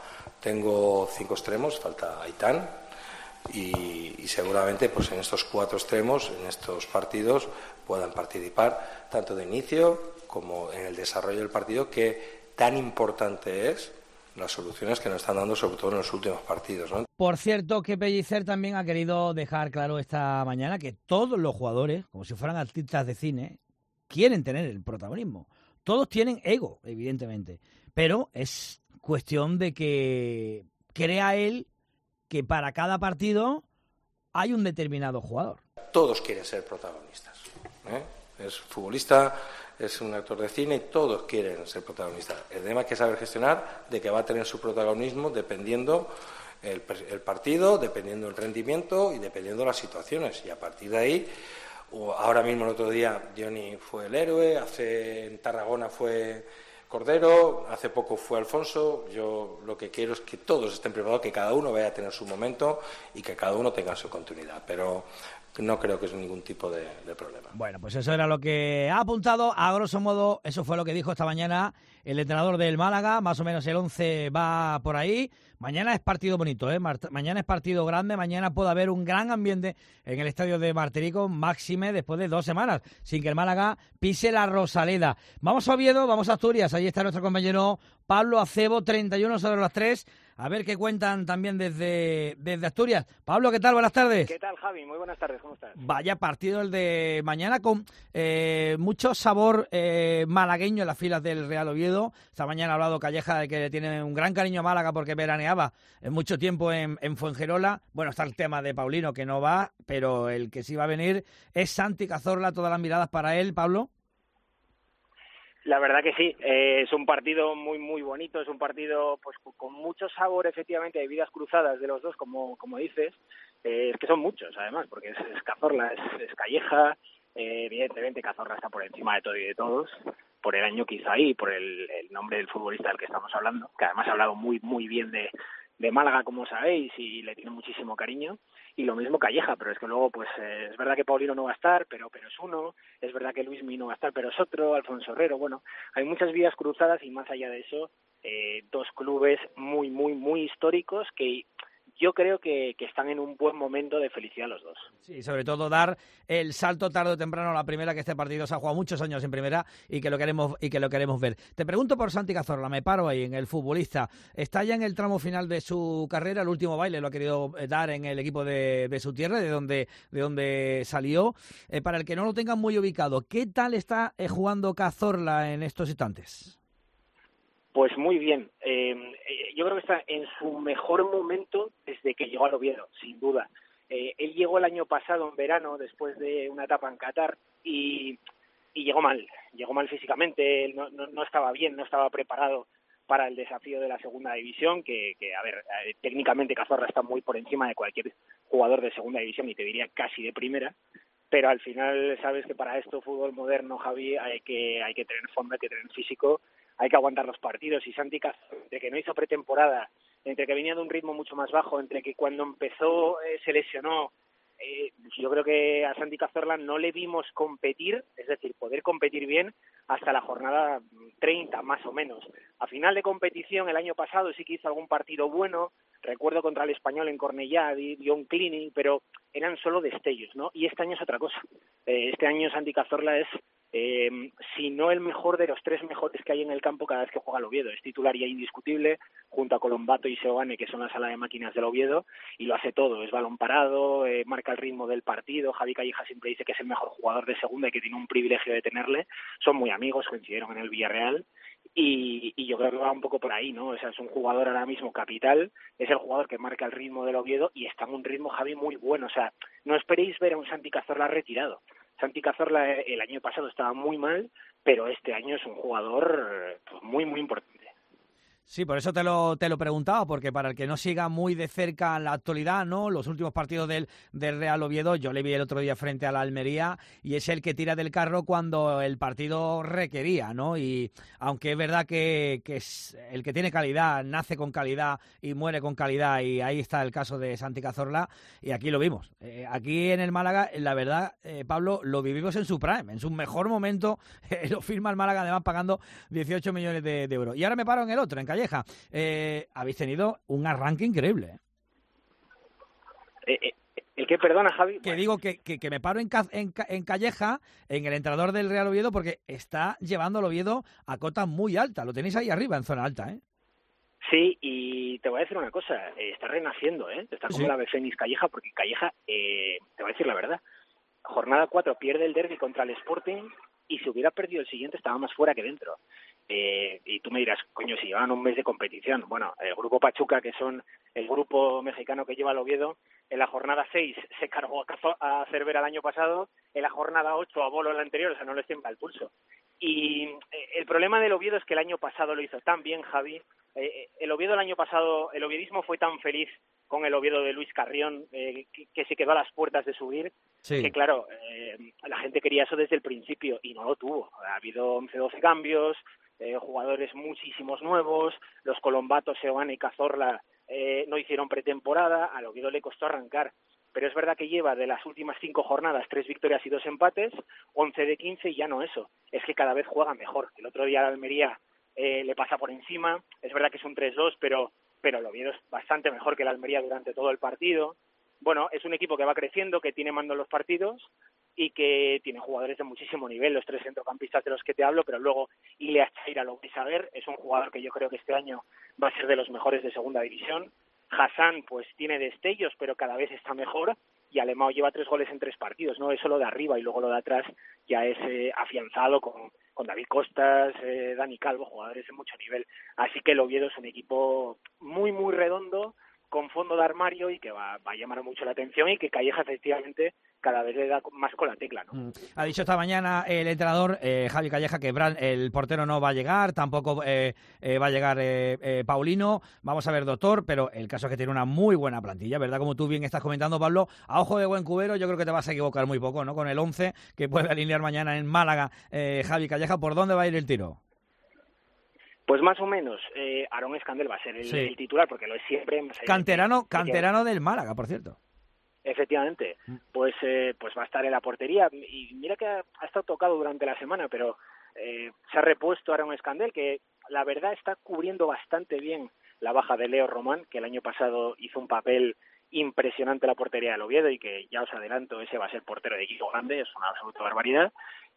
tengo cinco extremos, falta Aitán, y, y seguramente pues en estos cuatro extremos, en estos partidos, puedan participar tanto de inicio como en el desarrollo del partido, que tan importante es las soluciones que nos están dando, sobre todo en los últimos partidos, ¿no? Por cierto, que Pellicer también ha querido dejar claro esta mañana que todos los jugadores, como si fueran artistas de cine, quieren tener el protagonismo. Todos tienen ego, evidentemente, pero es cuestión de que crea él que para cada partido hay un determinado jugador. Todos quieren ser protagonistas, ¿eh? Es futbolista, es un actor de cine y todos quieren ser protagonistas. El tema es que saber gestionar de que va a tener su protagonismo dependiendo el, el partido, dependiendo el rendimiento y dependiendo las situaciones. Y a partir de ahí, ahora mismo el otro día Johnny fue el héroe, hace en Tarragona fue Cordero, hace poco fue Alfonso. Yo lo que quiero es que todos estén preparados, que cada uno vaya a tener su momento y que cada uno tenga su continuidad. Pero no creo que es ningún tipo de, de problema. Bueno, pues eso era lo que ha apuntado. A grosso modo, eso fue lo que dijo esta mañana el entrenador del Málaga. Más o menos el once va por ahí. Mañana es partido bonito, ¿eh? Mañana es partido grande. Mañana puede haber un gran ambiente en el estadio de Martirico, máxime después de dos semanas, sin que el Málaga pise la Rosaleda. Vamos a Oviedo, vamos a Asturias. Allí está nuestro compañero Pablo Acebo, treinta y uno sobre las tres. A ver qué cuentan también desde, desde Asturias. Pablo, ¿qué tal? Buenas tardes. ¿Qué tal, Javi? Muy buenas tardes, ¿cómo estás? Vaya partido el de mañana con eh, mucho sabor eh, malagueño en las filas del Real Oviedo. Esta mañana ha hablado Calleja de que tiene un gran cariño a Málaga porque veraneaba en mucho tiempo en, en Fuengirola. Bueno, está el tema de Paulino que no va, pero el que sí va a venir es Santi Cazorla. Todas las miradas para él, Pablo. La verdad que sí, eh, es un partido muy muy bonito, es un partido pues con mucho sabor efectivamente de vidas cruzadas de los dos, como como dices, eh, es que son muchos además, porque es, es Cazorla, es, es Calleja, eh, evidentemente Cazorla está por encima de todo y de todos, por el año que hizo ahí, por el, el nombre del futbolista del que estamos hablando, que además ha hablado muy muy bien de, de Málaga, como sabéis, y le tiene muchísimo cariño. Y lo mismo Calleja, pero es que luego, pues eh, es verdad que Paulino no va a estar, pero pero es uno, es verdad que Luismi no va a estar, pero es otro, Alfonso Herrero, bueno, hay muchas vías cruzadas y más allá de eso, eh, dos clubes muy, muy, muy históricos que yo creo que, que están en un buen momento de felicidad los dos. Sí, sobre todo dar el salto tarde o temprano a la primera, que este partido se ha jugado muchos años en primera y que lo queremos y que lo queremos ver. Te pregunto por Santi Cazorla, me paro ahí en el futbolista. Está ya en el tramo final de su carrera, el último baile lo ha querido dar en el equipo de, de su tierra, de donde, de donde salió. Eh, para el que no lo tengan muy ubicado, ¿qué tal está eh, jugando Cazorla en estos instantes? Pues muy bien. Eh, yo creo que está en su mejor momento desde que llegó al Oviedo, sin duda. Eh, él llegó el año pasado en verano, después de una etapa en Qatar, y, y llegó mal. Llegó mal físicamente, él no, no, no estaba bien, no estaba preparado para el desafío de la segunda división, que, que a ver, eh, técnicamente Cazorla está muy por encima de cualquier jugador de segunda división, y te diría casi de primera. Pero al final sabes que para esto, fútbol moderno, Javi, hay que, hay que tener fondo, hay que tener físico, hay que aguantar los partidos. Y Santi Cazorla, entre que no hizo pretemporada, entre que venía de un ritmo mucho más bajo, entre que cuando empezó eh, se lesionó, eh, yo creo que a Santi Cazorla no le vimos competir, es decir, poder competir bien hasta la jornada treinta más o menos. A final de competición el año pasado sí que hizo algún partido bueno, recuerdo contra el Español en Cornellá, dio un cleaning, pero eran solo destellos, ¿no? Y este año es otra cosa. Eh, este año Santi Cazorla es, eh, si no el mejor de los tres mejores que hay en el campo cada vez que juega el Oviedo. Es titular ya indiscutible, junto a Colombato y Seoane, que son la sala de máquinas del Oviedo, y lo hace todo. Es balón parado, eh, marca el ritmo del partido. Javi Calleja siempre dice que es el mejor jugador de segunda y que tiene un privilegio de tenerle. Son muy amigos, coincidieron en el Villarreal. Y, y yo creo que va un poco por ahí, ¿no? O sea, es un jugador ahora mismo capital, es el jugador que marca el ritmo del Oviedo y está en un ritmo, Javi, muy bueno. O sea, no esperéis ver a un Santi Cazorla retirado. Santi Cazorla el año pasado estaba muy mal, pero este año es un jugador pues, muy, muy importante. Sí, por eso te lo te lo preguntaba, porque para el que no siga muy de cerca la actualidad, ¿no? Los últimos partidos del, del Real Oviedo, yo le vi el otro día frente a la Almería y es el que tira del carro cuando el partido requería, ¿no? Y aunque es verdad que, que es el que tiene calidad, nace con calidad y muere con calidad, y ahí está el caso de Santi Cazorla, y aquí lo vimos. Eh, aquí en el Málaga, la verdad, eh, Pablo, lo vivimos en su prime, en su mejor momento, eh, lo firma el Málaga, además pagando dieciocho millones de, de euros. Y ahora me paro en el otro, en Calleja. Eh, habéis tenido un arranque increíble. Eh, eh, ¿El qué, perdona, Javi? Que digo que, que, que me paro en, en, en Calleja, en el entrenador del Real Oviedo, porque está llevando al Oviedo a cota muy alta. Lo tenéis ahí arriba, en zona alta, ¿eh? Sí, y te voy a decir una cosa, eh, está renaciendo, ¿eh? Está como sí. la ave Fénix Calleja, porque Calleja, eh, te voy a decir la verdad, jornada cuatro pierde el derbi contra el Sporting y si hubiera perdido el siguiente estaba más fuera que dentro. Eh, y tú me dirás, coño, si llevan un mes de competición. Bueno, el grupo Pachuca, que son el grupo mexicano que lleva al Oviedo, en la jornada seis se cargó a, Cazo, a Cervera el año pasado, en la jornada ocho a Bolo el anterior, o sea, no les tiembla el pulso. Y eh, el problema del Oviedo es que el año pasado lo hizo tan bien, Javi. Eh, el Oviedo el año pasado, el oviedismo fue tan feliz con el Oviedo de Luis Carrión, eh, que, que se quedó a las puertas de subir, sí. que claro, eh, la gente quería eso desde el principio y no lo tuvo. Ha habido once doce cambios, eh, jugadores muchísimos nuevos, los colombatos, Seoane y Cazorla eh, no hicieron pretemporada, al Oviedo le costó arrancar. Pero es verdad que lleva de las últimas cinco jornadas tres victorias y dos empates, once de quince y ya no eso, es que cada vez juega mejor. El otro día la Almería eh, le pasa por encima, es verdad que es un tres dos, pero pero el Oviedo es bastante mejor que la Almería durante todo el partido. Bueno, es un equipo que va creciendo, que tiene mando en los partidos y que tiene jugadores de muchísimo nivel, los tres centrocampistas de los que te hablo, pero luego Ileas Chaira, lo vais a ver, es un jugador que yo creo que este año va a ser de los mejores de segunda división. Hassan pues tiene destellos, pero cada vez está mejor, y Alemão lleva tres goles en tres partidos, ¿no? Eso lo de arriba, y luego lo de atrás ya es eh, afianzado con, con David Costas, eh, Dani Calvo, jugadores de mucho nivel. Así que el Oviedo es un equipo muy, muy redondo, con fondo de armario y que va, va a llamar mucho la atención, y que Calleja efectivamente cada vez le da más con la tecla, ¿no? Ha dicho esta mañana el entrenador eh, Javi Calleja que Bran, el portero, no va a llegar, tampoco eh, eh, va a llegar eh, eh, Paulino. Vamos a ver, doctor, pero el caso es que tiene una muy buena plantilla, ¿verdad? Como tú bien estás comentando, Pablo, a ojo de buen cubero, yo creo que te vas a equivocar muy poco, ¿no? Con el once que puede alinear mañana en Málaga eh, Javi Calleja, ¿por dónde va a ir el tiro? Pues más o menos, eh, Aarón Escandel va a ser el, sí. el titular, porque lo es siempre. Canterano, que, canterano del Málaga, por cierto. Efectivamente, pues eh, pues va a estar en la portería, y mira que ha, ha estado tocado durante la semana, pero eh, se ha repuesto Aarón Escandel, que la verdad está cubriendo bastante bien la baja de Leo Román, que el año pasado hizo un papel impresionante en la portería del Oviedo, y que ya os adelanto, ese va a ser portero de equipo grande, es una absoluta barbaridad.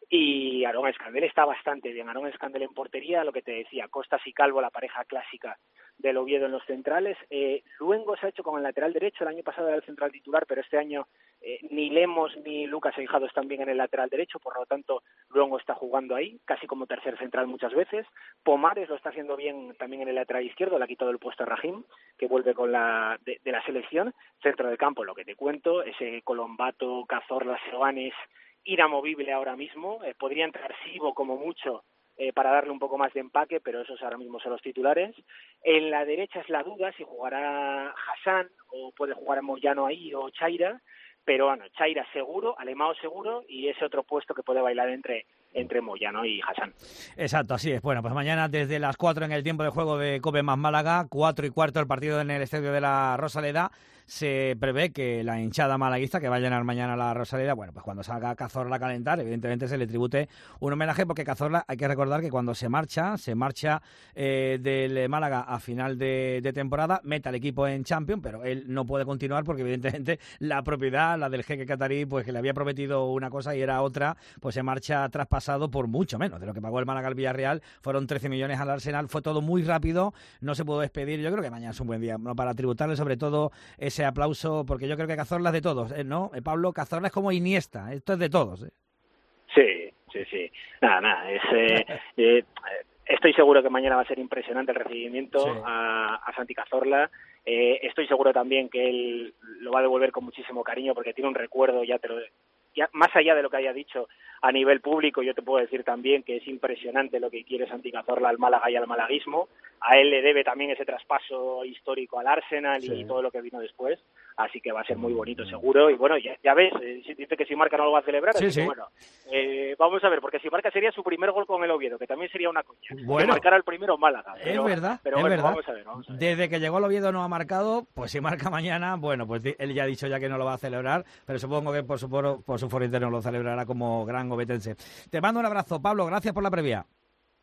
Y Aarón Escandel está bastante bien. Aarón Escandel en portería, lo que te decía, Costas y Calvo, la pareja clásica del Oviedo en los centrales. Eh, Luengo se ha hecho con el lateral derecho, el año pasado era el central titular, pero este año eh, ni Lemos ni Lucas Eijado están bien en el lateral derecho, por lo tanto Luengo está jugando ahí, casi como tercer central muchas veces. Pomares lo está haciendo bien también en el lateral izquierdo, le ha quitado el puesto a Rahim, que vuelve con la de, de la selección. Centro del campo, lo que te cuento, ese Colombato, Cazorla, Seoanes, inamovible ahora mismo, eh, podría entrar Sibo como mucho eh, para darle un poco más de empaque, pero esos ahora mismo son los titulares. En la derecha es la duda si jugará Hassan o puede jugar Moyano ahí o Chaira, pero bueno, Chaira seguro, Alemão seguro, y ese otro puesto que puede bailar entre entre Moyano y Hassan. Exacto, así es. Bueno, pues mañana desde las cuatro en el tiempo de juego de COPE más Málaga, cuatro y cuarto el partido en el estadio de la Rosaleda. Se prevé que la hinchada malaguista que va a llenar mañana la Rosaleda, bueno, pues cuando salga Cazorla a calentar, evidentemente se le tribute un homenaje, porque Cazorla, hay que recordar que cuando se marcha, se marcha eh, del Málaga a final de, de temporada, mete al equipo en Champions, pero él no puede continuar porque evidentemente la propiedad, la del jeque catarí, pues que le había prometido una cosa y era otra, pues se marcha traspasado por mucho menos de lo que pagó el Málaga al Villarreal. Fueron trece millones al Arsenal, fue todo muy rápido, no se pudo despedir. Yo creo que mañana es un buen día, ¿no?, para tributarle sobre todo ese aplauso, porque yo creo que Cazorla es de todos, ¿no? Pablo, Cazorla es como Iniesta, esto es de todos, ¿eh? Sí, sí, sí. Nada, nada, es, eh, eh, estoy seguro que mañana va a ser impresionante el recibimiento sí. a, a Santi Cazorla. Eh, estoy seguro también que él lo va a devolver con muchísimo cariño, porque tiene un recuerdo, ya te lo... Ya, más allá de lo que haya dicho a nivel público, yo te puedo decir también que es impresionante lo que quiere Santi Cazorla al Málaga y al malaguismo. A él le debe también ese traspaso histórico al Arsenal sí. y todo lo que vino después. Así que va a ser muy bonito, seguro. Y bueno, ya, ya ves, eh, dice que si marca no lo va a celebrar. Sí, así sí. que bueno, eh, vamos a ver, porque si marca sería su primer gol con el Oviedo, que también sería una coña. Bueno, que marcara el primero Málaga. Pero, es verdad, pero es bueno, verdad. Vamos a ver, vamos a ver. Desde que llegó el Oviedo no ha marcado, pues si marca mañana, bueno, pues él ya ha dicho ya que no lo va a celebrar, pero supongo que por su foro, por su foro interno lo celebrará como gran obetense. Te mando un abrazo, Pablo, gracias por la previa.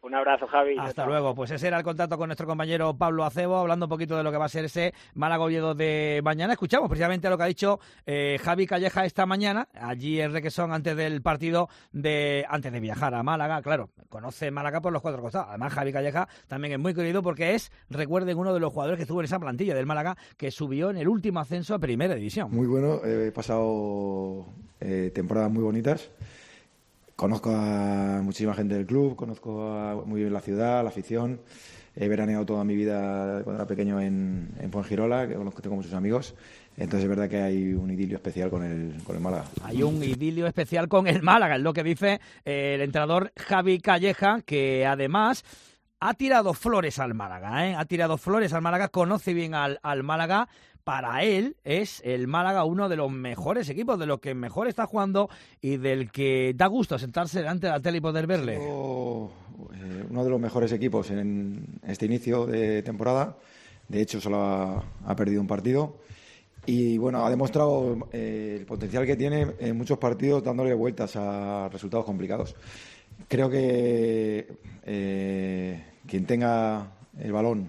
Un abrazo, Javi. Hasta luego. Pues ese era el contacto con nuestro compañero Pablo Acebo, hablando un poquito de lo que va a ser ese Málaga-Oviedo de mañana. Escuchamos precisamente lo que ha dicho eh, Javi Calleja esta mañana, allí en Requesón, antes del partido, de antes de viajar a Málaga. Claro, conoce Málaga por los cuatro costados. Además, Javi Calleja también es muy querido porque es, recuerden, uno de los jugadores que estuvo en esa plantilla del Málaga que subió en el último ascenso a Primera División. Muy bueno, he pasado eh, temporadas muy bonitas. Conozco a muchísima gente del club, conozco a, muy bien la ciudad, la afición. He veraneado toda mi vida cuando era pequeño en, en Fuengirola, que conozco, tengo muchos amigos. Entonces es verdad que hay un idilio especial con el, con el Málaga. Hay un idilio especial con el Málaga, es lo que dice eh, el entrenador Javi Calleja, que además ha tirado flores al Málaga, ¿eh? Ha tirado flores al Málaga, conoce bien al, al Málaga. Para él es el Málaga uno de los mejores equipos, de los que mejor está jugando y del que da gusto sentarse delante de la tele y poder verle. Oh, eh, uno de los mejores equipos en este inicio de temporada. De hecho, solo ha, ha perdido un partido. Y bueno, ha demostrado eh, el potencial que tiene en muchos partidos, dándole vueltas a resultados complicados. Creo que eh, quien tenga el balón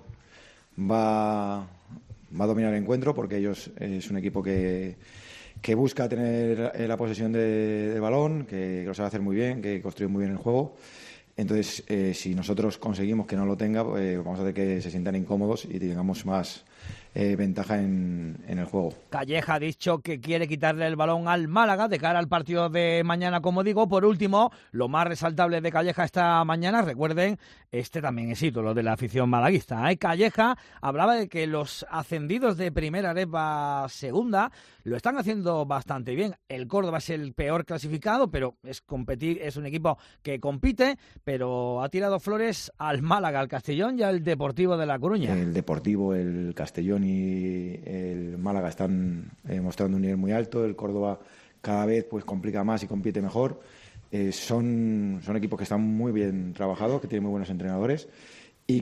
va... va a dominar el encuentro porque ellos eh, es un equipo que, que busca tener eh, la posesión de, de balón, que, que lo sabe hacer muy bien, que construye muy bien el juego. Entonces, eh, si nosotros conseguimos que no lo tenga, eh, vamos a hacer que se sientan incómodos y tengamos más eh, ventaja en, en el juego. Calleja ha dicho que quiere quitarle el balón al Málaga de cara al partido de mañana, como digo. Por último, lo más resaltable de Calleja esta mañana, recuerden, este también es ídolo de la afición malaguista, ¿eh? Calleja hablaba de que los ascendidos de Primera Reba Segunda lo están haciendo bastante bien. El Córdoba es el peor clasificado, pero es competir, es un equipo que compite, pero ha tirado flores al Málaga, al Castellón y al Deportivo de La Coruña. El Deportivo, el Castellón y el Málaga están eh, mostrando un nivel muy alto. El Córdoba cada vez pues complica más y compite mejor. Eh, son, son equipos que están muy bien trabajados, que tienen muy buenos entrenadores y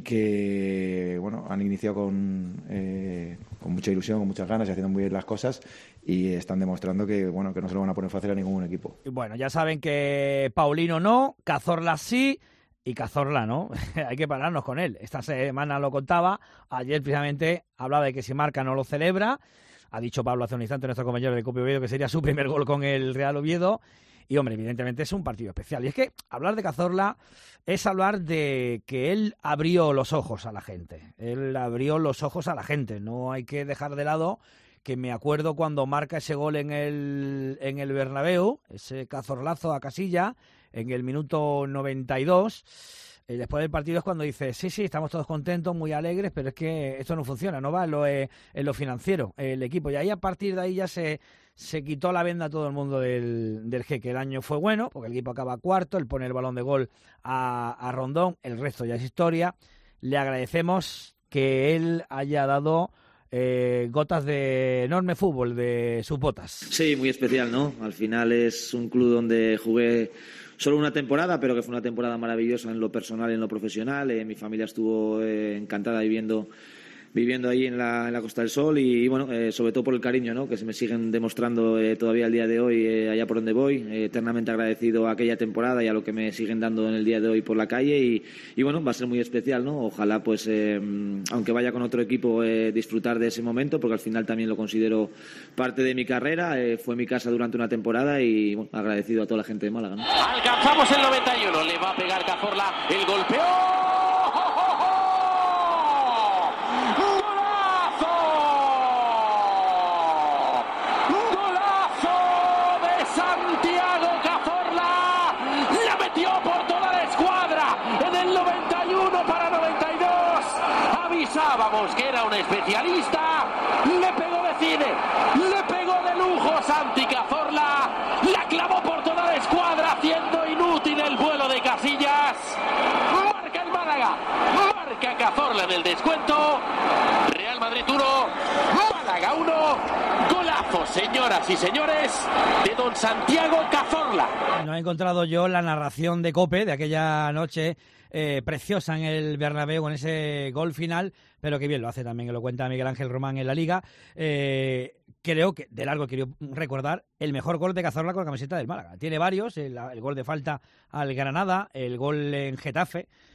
que bueno han iniciado con, eh, con mucha ilusión, con muchas ganas y haciendo muy bien las cosas y están demostrando que bueno que no se lo van a poner fácil a ningún equipo. Y bueno, ya saben que Paulino no, Cazorla sí y Cazorla no. Hay que pararnos con él. Esta semana lo contaba, ayer precisamente hablaba de que si marca no lo celebra. Ha dicho Pablo hace un instante, nuestro compañero de Copio Oviedo, que sería su primer gol con el Real Oviedo. Y, hombre, evidentemente es un partido especial. Y es que hablar de Cazorla es hablar de que él abrió los ojos a la gente. Él abrió los ojos a la gente. No hay que dejar de lado que me acuerdo cuando marca ese gol en el, en el Bernabéu, ese cazorlazo a Casilla, en el minuto noventa y dos. Y después del partido es cuando dice, sí, sí, estamos todos contentos, muy alegres, pero es que esto no funciona, no va en lo, en lo financiero, el equipo. Y ahí a partir de ahí ya se, se quitó la venda a todo el mundo del, del Jeque. El año fue bueno, porque el equipo acaba cuarto, él pone el balón de gol a, a Rondón, el resto ya es historia. Le agradecemos que él haya dado eh, gotas de enorme fútbol de sus botas. Sí, muy especial, ¿no? Al final es un club donde jugué solo una temporada, pero que fue una temporada maravillosa en lo personal y en lo profesional. Eh, mi familia estuvo eh, encantada viviendo, viviendo ahí en la, en la Costa del Sol y, y bueno, eh, sobre todo por el cariño, ¿no?, que se me siguen demostrando eh, todavía el día de hoy eh, allá por donde voy. Eh, eternamente agradecido a aquella temporada y a lo que me siguen dando en el día de hoy por la calle y, y bueno, va a ser muy especial, ¿no? Ojalá, pues, eh, aunque vaya con otro equipo, eh, disfrutar de ese momento, porque al final también lo considero parte de mi carrera. Eh, fue mi casa durante una temporada y bueno, agradecido a toda la gente de Málaga, ¿no? Alcanzamos el noventa y uno, le va a pegar Cazorla, el golpeo. Pensábamos que era un especialista, le pegó de cine, le pegó de lujo Santi Cazorla, la clavó por toda la escuadra haciendo inútil el vuelo de Casillas. Marca el Málaga, marca Cazorla en el descuento. Real Madrid uno, Málaga uno. Golazo, señoras y señores, de don Santiago Cazorla. No he encontrado yo la narración de COPE de aquella noche Eh, preciosa en el Bernabéu con ese gol final, pero que bien lo hace también, que lo cuenta Miguel Ángel Román en la Liga. Eh, creo que de largo quiero recordar el mejor gol de Cazorla con la camiseta del Málaga. Tiene varios, el, el gol de falta al Granada, el gol en Getafe,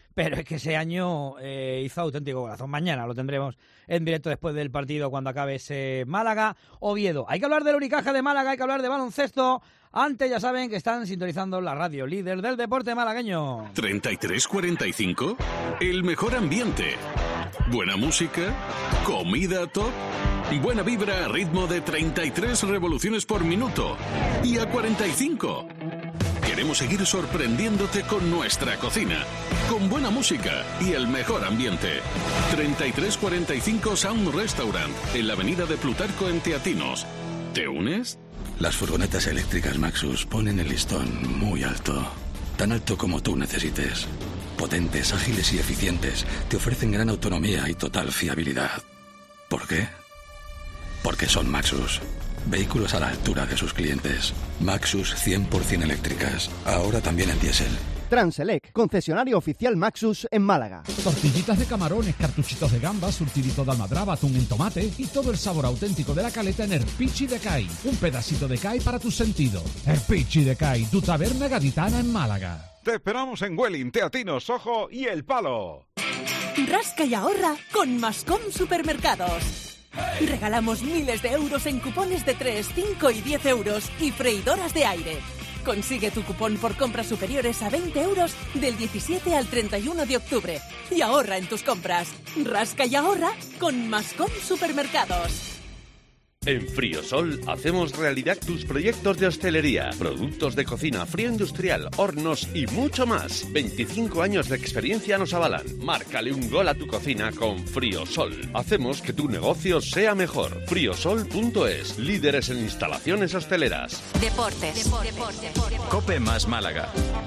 pero es que ese año eh, hizo auténtico corazón. Mañana lo tendremos en directo después del partido cuando acabe ese Málaga-Oviedo. Hay que hablar del Unicaja de Málaga, hay que hablar de baloncesto. Antes ya saben que están sintonizando la radio líder del deporte malagueño. ¿treinta y tres cuarenta y cinco? El mejor ambiente. Buena música. Comida top. Buena vibra a ritmo de treinta y tres revoluciones por minuto. Y a cuarenta y cinco. Queremos seguir sorprendiéndote con nuestra cocina, con buena música y el mejor ambiente. treinta y tres cuarenta y cinco Sound Restaurant, en la avenida de Plutarco en Teatinos. ¿Te unes? Las furgonetas eléctricas Maxus ponen el listón muy alto. Tan alto como tú necesites. Potentes, ágiles y eficientes. Te ofrecen gran autonomía y total fiabilidad. ¿Por qué? Porque son Maxus. Vehículos a la altura de sus clientes. Maxus cien por ciento eléctricas. Ahora también en diésel. Transelec, concesionario oficial Maxus en Málaga. Tortillitas de camarones, cartuchitos de gambas, surtidito de almadraba, atún en tomate y todo el sabor auténtico de la caleta en el Pichi de Cai. Un pedacito de Cai para tus sentidos. El Pichi de Cai, tu taberna gaditana en Málaga. Te esperamos en Welling, Teatinos, Sojo y El Palo. Rasca y ahorra con Mascom Supermercados. Regalamos miles de euros en cupones de tres, cinco y diez euros y freidoras de aire. Consigue tu cupón por compras superiores a veinte euros del diecisiete al treinta y uno de octubre y ahorra en tus compras. Rasca y ahorra con Mascom Supermercados. En Friosol hacemos realidad tus proyectos de hostelería, productos de cocina, frío industrial, hornos y mucho más. veinticinco años de experiencia nos avalan. Márcale un gol a tu cocina con Friosol. Hacemos que tu negocio sea mejor. friosol punto es, líderes en instalaciones hosteleras. Deportes. Deportes. Cope más Málaga.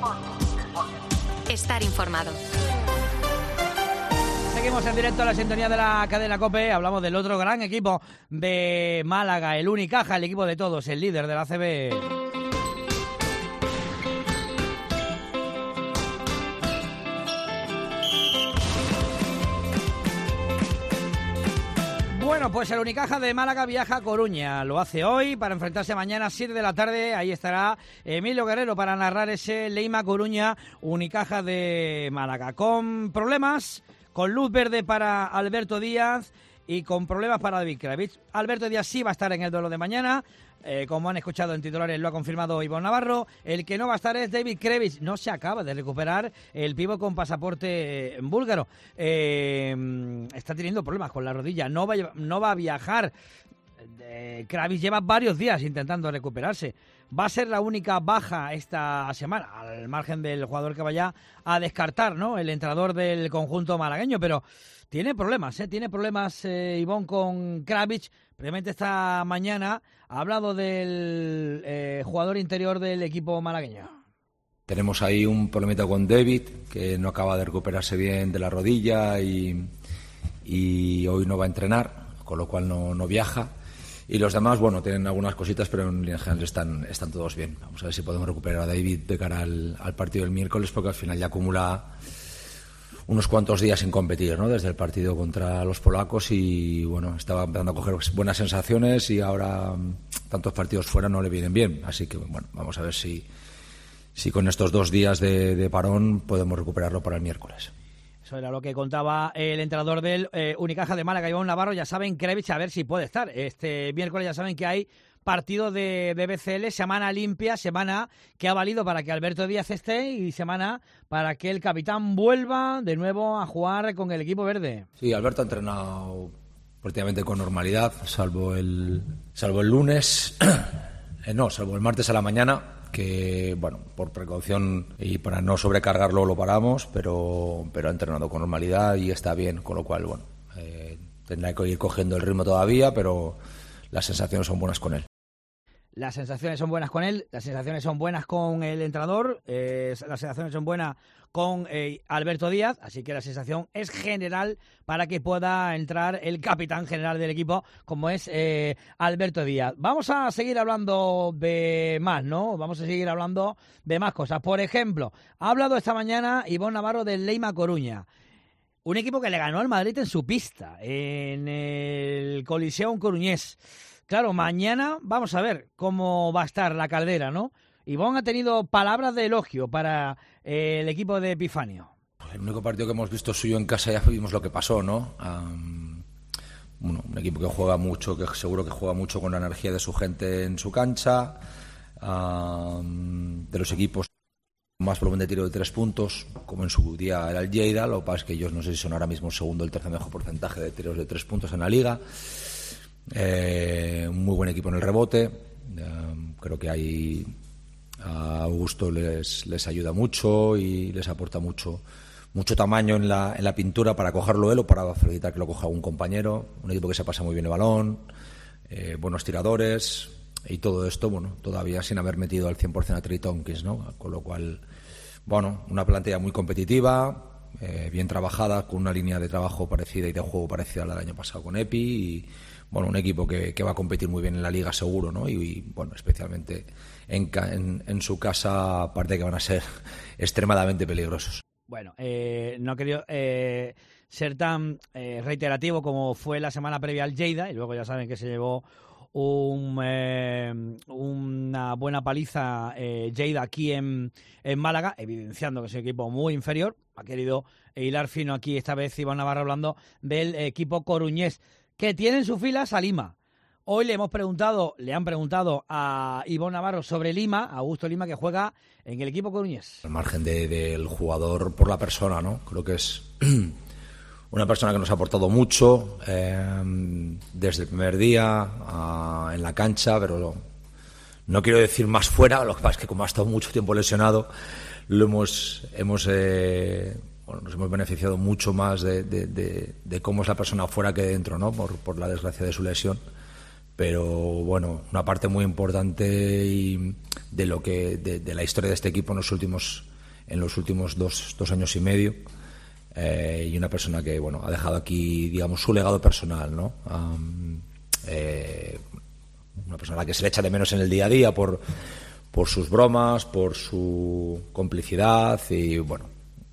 Estar informado. Seguimos en directo a la sintonía de la cadena COPE. Hablamos del otro gran equipo de Málaga, el Unicaja, el equipo de todos, el líder de la A C B. Bueno, pues el Unicaja de Málaga viaja a Coruña. Lo hace hoy para enfrentarse mañana a siete de la tarde. Ahí estará Emilio Guerrero para narrar ese Leima Coruña, Unicaja de Málaga. Con problemas, con luz verde para Alberto Díaz y con problemas para David Kravitz. Alberto Díaz sí va a estar en el duelo de mañana. Eh, como han escuchado en titulares, lo ha confirmado Ivonne Navarro. El que no va a estar es David Kravitz. No se acaba de recuperar el pívot con pasaporte búlgaro. Eh, está teniendo problemas con la rodilla. No va, no va a viajar. Eh, Kravitz lleva varios días intentando recuperarse. Va a ser la única baja esta semana, al margen del jugador que vaya a descartar, ¿no? El entrenador del conjunto malagueño, pero tiene problemas, ¿eh? Tiene problemas eh, Ivonne con Kravitz. Previamente esta mañana ha hablado del eh, jugador interior del equipo malagueño. Tenemos ahí un problemita con David, que no acaba de recuperarse bien de la rodilla y, y hoy no va a entrenar, con lo cual no, no viaja. Y los demás, bueno, tienen algunas cositas, pero en línea general están, están todos bien. Vamos a ver si podemos recuperar a David de cara al, al partido del miércoles, porque al final ya acumula unos cuantos días sin competir, ¿no? Desde el partido contra los polacos y, bueno, estaba empezando a coger buenas sensaciones y ahora tantos partidos fuera no le vienen bien. Así que, bueno, vamos a ver si, si con estos dos días de, de parón podemos recuperarlo para el miércoles. Eso era lo que contaba el entrenador del eh, Unicaja de Málaga, Ivonne Navarro. Ya saben, Kravitz, a ver si puede estar. Este miércoles ya saben que hay partido de, de B C L, semana limpia, semana que ha valido para que Alberto Díaz esté y semana para que el capitán vuelva de nuevo a jugar con el equipo verde. Sí, Alberto ha entrenado prácticamente con normalidad, salvo el, salvo el lunes, eh, no, salvo el martes a la mañana, que, bueno, por precaución y para no sobrecargarlo lo paramos, pero, pero ha entrenado con normalidad y está bien, con lo cual, bueno, eh, tendrá que ir cogiendo el ritmo todavía, pero las sensaciones son buenas con él. Las sensaciones son buenas con él, las sensaciones son buenas con el entrenador, eh, las sensaciones son buenas con eh, Alberto Díaz, así que la sensación es general para que pueda entrar el capitán general del equipo, como es eh, Alberto Díaz. Vamos a seguir hablando de más, ¿no? Vamos a seguir hablando de más cosas. Por ejemplo, ha hablado esta mañana Ivonne Navarro del Leima Coruña. Un equipo que le ganó al Madrid en su pista, en el Coliseum coruñés. Claro, mañana vamos a ver cómo va a estar la caldera, ¿no? Ivonne ha tenido palabras de elogio para eh, el equipo de Epifanio. el único partido que hemos visto suyo en casa ya vimos lo que pasó, ¿no? Um, bueno, un equipo que juega mucho, que seguro que juega mucho con la energía de su gente en su cancha, um, de los equipos más volumen de tiro de tres puntos, como en su día era el Lleida. Lo que pasa es que ellos no sé si son ahora mismo el segundo o el tercer mejor porcentaje de tiros de tres puntos en la liga. Eh, un muy buen equipo en el rebote. Eh, creo que ahí a Augusto les, les ayuda mucho y les aporta mucho mucho tamaño en la, en la pintura para cogerlo él o para facilitar que lo coja un compañero. Un equipo que se pasa muy bien el balón, eh, buenos tiradores. Y todo esto, bueno, todavía sin haber metido al cien por ciento a Trey Tompkins, ¿no? Con lo cual, bueno, una plantilla muy competitiva, eh, bien trabajada, con una línea de trabajo parecida y de juego parecida a la del año pasado con Epi. Y, bueno, un equipo que, que va a competir muy bien en la liga seguro, ¿no? Y, y bueno, especialmente en, en, en su casa, aparte que van a ser extremadamente peligrosos. Bueno, eh, no he querido eh, ser tan eh, reiterativo como fue la semana previa al Lleida, y luego ya saben que se llevó Un, eh, una buena paliza eh, Lleida aquí en, en Málaga, evidenciando que es un equipo muy inferior. Ha querido hilar fino aquí esta vez Iván Navarro hablando del equipo coruñés, que tiene en sus filas a Lima. Hoy le hemos preguntado, le han preguntado a Iván Navarro sobre Lima, a Augusto Lima, que juega en el equipo coruñés. Al margen de, del jugador por la persona, ¿no? Creo que es una persona que nos ha aportado mucho eh, desde el primer día uh, en la cancha, pero no, no quiero decir más fuera. Lo que pasa es que como ha estado mucho tiempo lesionado, lo hemos, hemos eh, bueno, nos hemos beneficiado mucho más de, de, de, de cómo es la persona fuera que dentro, ¿no? Por, por la desgracia de su lesión. Pero bueno, una parte muy importante y de lo que de, de la historia de este equipo en los últimos en los últimos dos, dos años y medio. Eh, y una persona que bueno ha dejado aquí, digamos, su legado personal, ¿no? Um, eh, una persona a la que se le echa de menos en el día a día por, por sus bromas, por su complicidad y bueno,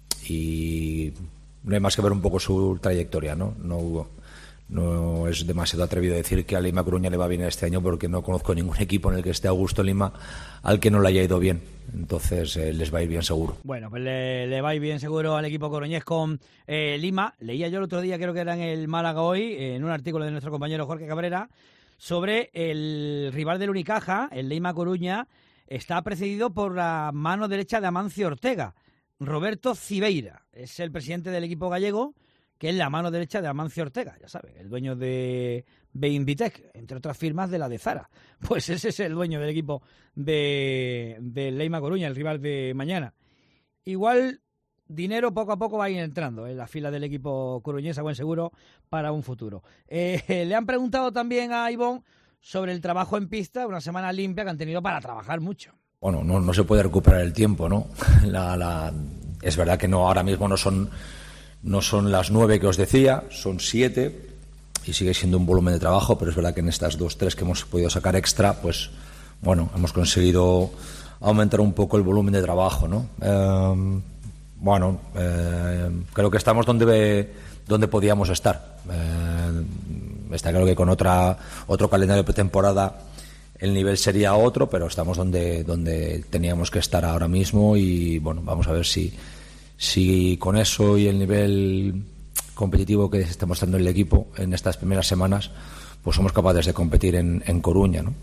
y no hay más que ver un poco su trayectoria, ¿no? No hubo No es demasiado atrevido decir que a Lima Coruña le va bien este año, porque no conozco ningún equipo en el que esté Augusto Lima al que no le haya ido bien. Entonces eh, les va a ir bien seguro. Bueno, pues le, le va a ir bien seguro al equipo coruñés con eh, Lima. Leía yo el otro día, creo que era en el Málaga Hoy, eh, en un artículo de nuestro compañero Jorge Cabrera, sobre el rival del Unicaja, el Lima Coruña. Está precedido por la mano derecha de Amancio Ortega. Roberto Cibeira es el presidente del equipo gallego, que es la mano derecha de Amancio Ortega, ya saben, el dueño de Invitec, entre otras firmas de la de Zara. Pues ese es el dueño del equipo de, de Lima Coruña, el rival de mañana. Igual dinero poco a poco va a ir entrando en la fila del equipo coruñés, a buen seguro, para un futuro. Eh, le han preguntado también a Ivón sobre el trabajo en pista, una semana limpia que han tenido para trabajar mucho. Bueno, no, no se puede recuperar el tiempo, ¿no? La, la, es verdad que no, ahora mismo no son... No son las nueve que os decía, son siete y sigue siendo un volumen de trabajo, pero es verdad que en estas dos, tres que hemos podido sacar extra, pues bueno, hemos conseguido aumentar un poco el volumen de trabajo, ¿no? Eh, bueno, eh, creo que estamos donde, donde podíamos estar. Eh, está claro que con otra otro calendario de pretemporada el nivel sería otro, pero estamos donde, donde teníamos que estar ahora mismo y bueno, vamos a ver si... Si con eso y el nivel competitivo que está mostrando el equipo en estas primeras semanas, pues somos capaces de competir en, en Coruña, ¿no?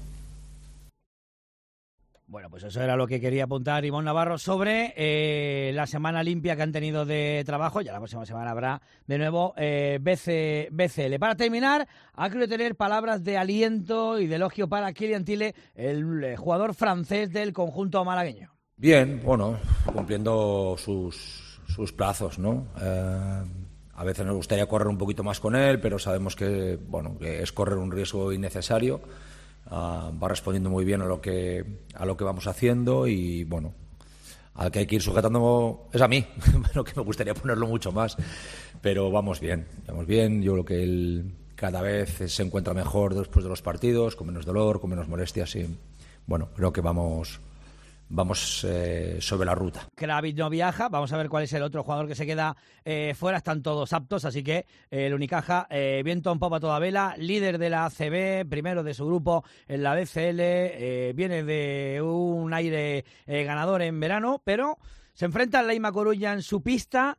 Bueno, pues eso era lo que quería apuntar Iván Navarro sobre eh, la semana limpia que han tenido de trabajo. Ya la próxima semana habrá de nuevo eh, B C, B C L. Para terminar, ha querido tener palabras de aliento y de elogio para Kylian Tille, el eh, jugador francés del conjunto malagueño. Bien, bueno, cumpliendo sus... sus plazos, ¿no? Eh, a veces nos gustaría correr un poquito más con él, pero sabemos que, bueno, que es correr un riesgo innecesario. Uh, va respondiendo muy bien a lo que a lo que vamos haciendo y, bueno, al que hay que ir sujetando es a mí, pero que me gustaría ponerlo mucho más. Pero vamos bien, vamos bien. Yo creo que él cada vez se encuentra mejor después de los partidos, con menos dolor, con menos molestias y, bueno, creo que vamos... Vamos eh, sobre la ruta. Kravitz no viaja, vamos a ver cuál es el otro jugador que se queda eh, fuera, están todos aptos, así que eh, el Unicaja, eh, viento en popa a toda vela, líder de la A C B, primero de su grupo en la B C L, eh, viene de un aire eh, ganador en verano, pero se enfrenta al Lima Coruña en su pista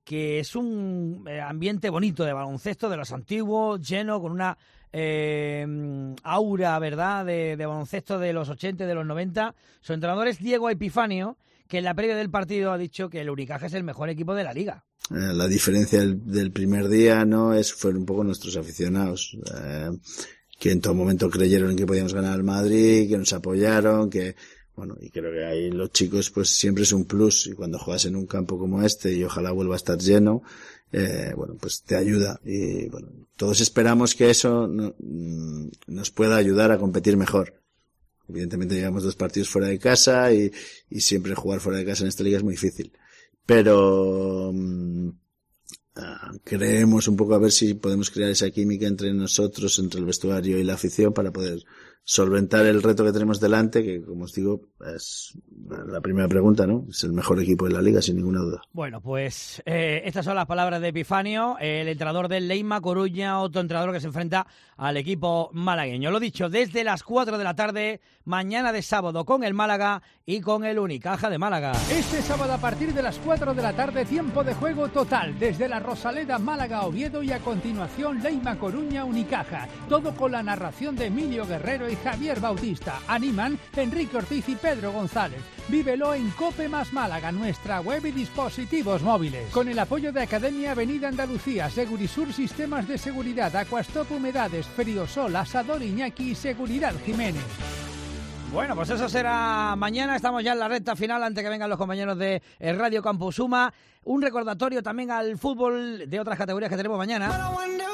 que es un eh, ambiente bonito de baloncesto, de los antiguos, lleno, con una eh, aura, ¿verdad?, de, de baloncesto de los ochenta y de los noventa. Su entrenador es Diego Epifanio, que en la previa del partido ha dicho que el Unicaja es el mejor equipo de la liga. Eh, la diferencia del, del primer día, ¿no?, es fueron un poco nuestros aficionados, eh, que en todo momento creyeron que podíamos ganar al Madrid, que nos apoyaron, que bueno, y creo que ahí los chicos pues siempre es un plus, y cuando juegas en un campo como este, y ojalá vuelva a estar lleno, eh, bueno, pues te ayuda, y bueno, todos esperamos que eso no, nos pueda ayudar a competir mejor. Evidentemente llevamos dos partidos fuera de casa, y, y siempre jugar fuera de casa en esta liga es muy difícil, pero um, uh, creemos un poco a ver si podemos crear esa química entre nosotros, entre el vestuario y la afición, para poder solventar el reto que tenemos delante, que como os digo es la primera pregunta, ¿no? Es el mejor equipo de la liga, sin ninguna duda. Bueno, pues eh, estas son las palabras de Epifanio, el entrenador del Leima Coruña, otro entrenador que se enfrenta al equipo malagueño. Lo dicho, desde las cuatro de la tarde, mañana de sábado, con el Málaga y con el Unicaja de Málaga. Este sábado a partir de las cuatro de la tarde, tiempo de juego total, desde la Rosaleda, Málaga, Oviedo, y a continuación Leima Coruña, Unicaja. Todo con la narración de Emilio Guerrero y Javier Bautista. Animan Enrique Ortiz y Pedro González. Vívelo en Cope Más Málaga, nuestra web y dispositivos móviles. Con el apoyo de Academia Avenida Andalucía, Segurisur Sistemas de Seguridad, Aquastop Humedades, Friosol, Asador Iñaki y Seguridad Jiménez. Bueno, pues eso será mañana. Estamos ya en la recta final antes que vengan los compañeros de Radio Campus Suma. Un recordatorio también al fútbol de otras categorías que tenemos mañana.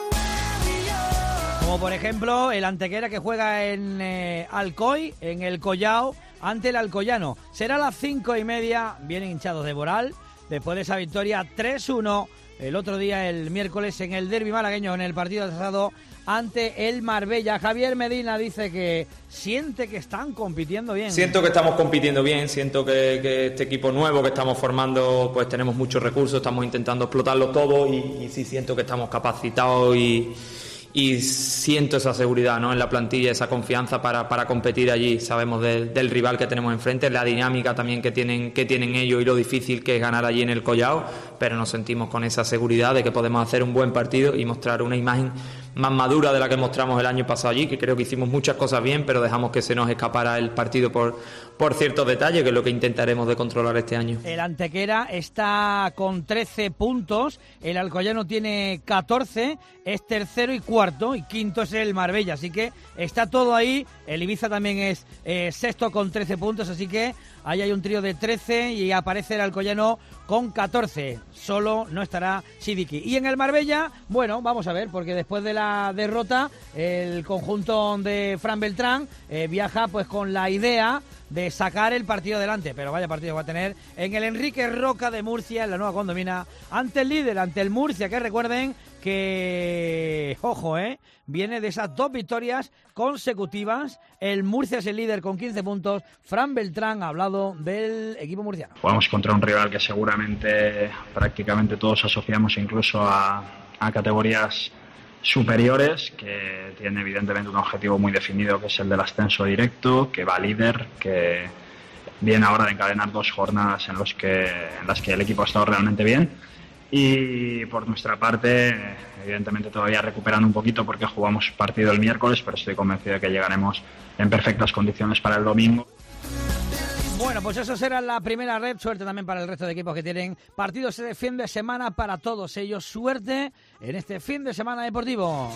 Como por ejemplo el Antequera, que juega en eh, Alcoy, en el Collao, ante el Alcoyano. Será a las cinco y media, vienen hinchados de moral, después de esa victoria tres uno el otro día, el miércoles, en el derbi malagueño, en el partido pasado ante el Marbella. Javier Medina dice que siente que están compitiendo bien. Siento que estamos compitiendo bien, siento que, que este equipo nuevo que estamos formando, pues tenemos muchos recursos, estamos intentando explotarlo todo, y, y sí siento que estamos capacitados y... y siento esa seguridad, ¿no?, en la plantilla, esa confianza para, para competir allí. Sabemos de, del rival que tenemos enfrente, la dinámica también que tienen, que tienen ellos y lo difícil que es ganar allí en el Collao, pero nos sentimos con esa seguridad de que podemos hacer un buen partido y mostrar una imagen más madura de la que mostramos el año pasado allí, que creo que hicimos muchas cosas bien, pero dejamos que se nos escapara el partido por, por ciertos detalles, que es lo que intentaremos de controlar este año. El Antequera está con trece puntos, el Alcoyano tiene catorce, es tercero y cuarto, y quinto es el Marbella, así que está todo ahí. El Ibiza también es eh, sexto con trece puntos, así que ahí hay un trío de trece y aparece el Alcoyano con catorce. Solo no estará Sidiki. Y en el Marbella, bueno, vamos a ver, porque después de la derrota, el conjunto de Fran Beltrán eh, viaja pues con la idea de sacar el partido adelante, pero vaya partido va a tener en el Enrique Roca de Murcia, en la Nueva Condomina, ante el líder, ante el Murcia, que recuerden que, ojo, eh, viene de esas dos victorias consecutivas. El Murcia es el líder con quince puntos. Fran Beltrán ha hablado del equipo murciano. Jugamos contra un rival que seguramente prácticamente todos asociamos incluso a, a categorías superiores, que tiene evidentemente un objetivo muy definido, que es el del ascenso directo, que va líder, que viene ahora de encadenar dos jornadas en, los que, en las que el equipo ha estado realmente bien. Y por nuestra parte, evidentemente todavía recuperando un poquito porque jugamos partido el miércoles, pero estoy convencido de que llegaremos en perfectas condiciones para el domingo. Bueno, pues eso será la primera red. Suerte también para el resto de equipos que tienen partidos de fin de semana. Para todos ellos, suerte en este fin de semana deportivo.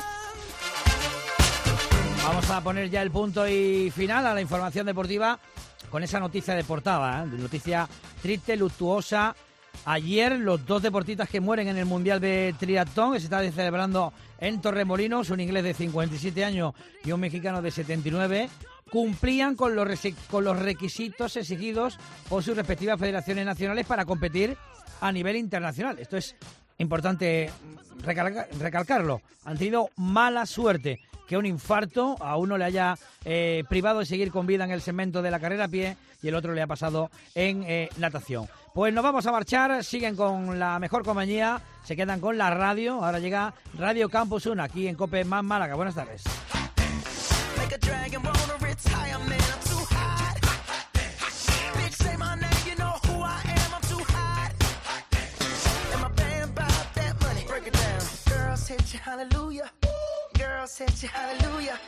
Vamos a poner ya el punto y final a la información deportiva con esa noticia de portada, ¿eh? Noticia triste, luctuosa. Ayer los dos deportistas que mueren en el Mundial de Triatlón, que se está celebrando en Torremolinos, un inglés de cincuenta y siete años y un mexicano de setenta y nueve, cumplían con los, con los requisitos exigidos por sus respectivas federaciones nacionales para competir a nivel internacional. Esto es importante recalca, recalcarlo. Han tenido mala suerte que un infarto a uno le haya eh, privado de seguir con vida en el segmento de la carrera a pie y el otro le ha pasado en eh, natación. Pues nos vamos a marchar, siguen con la mejor compañía, se quedan con la radio. Ahora llega Radio Campus Una, aquí en Cope Más Málaga. Buenas tardes. said you hallelujah.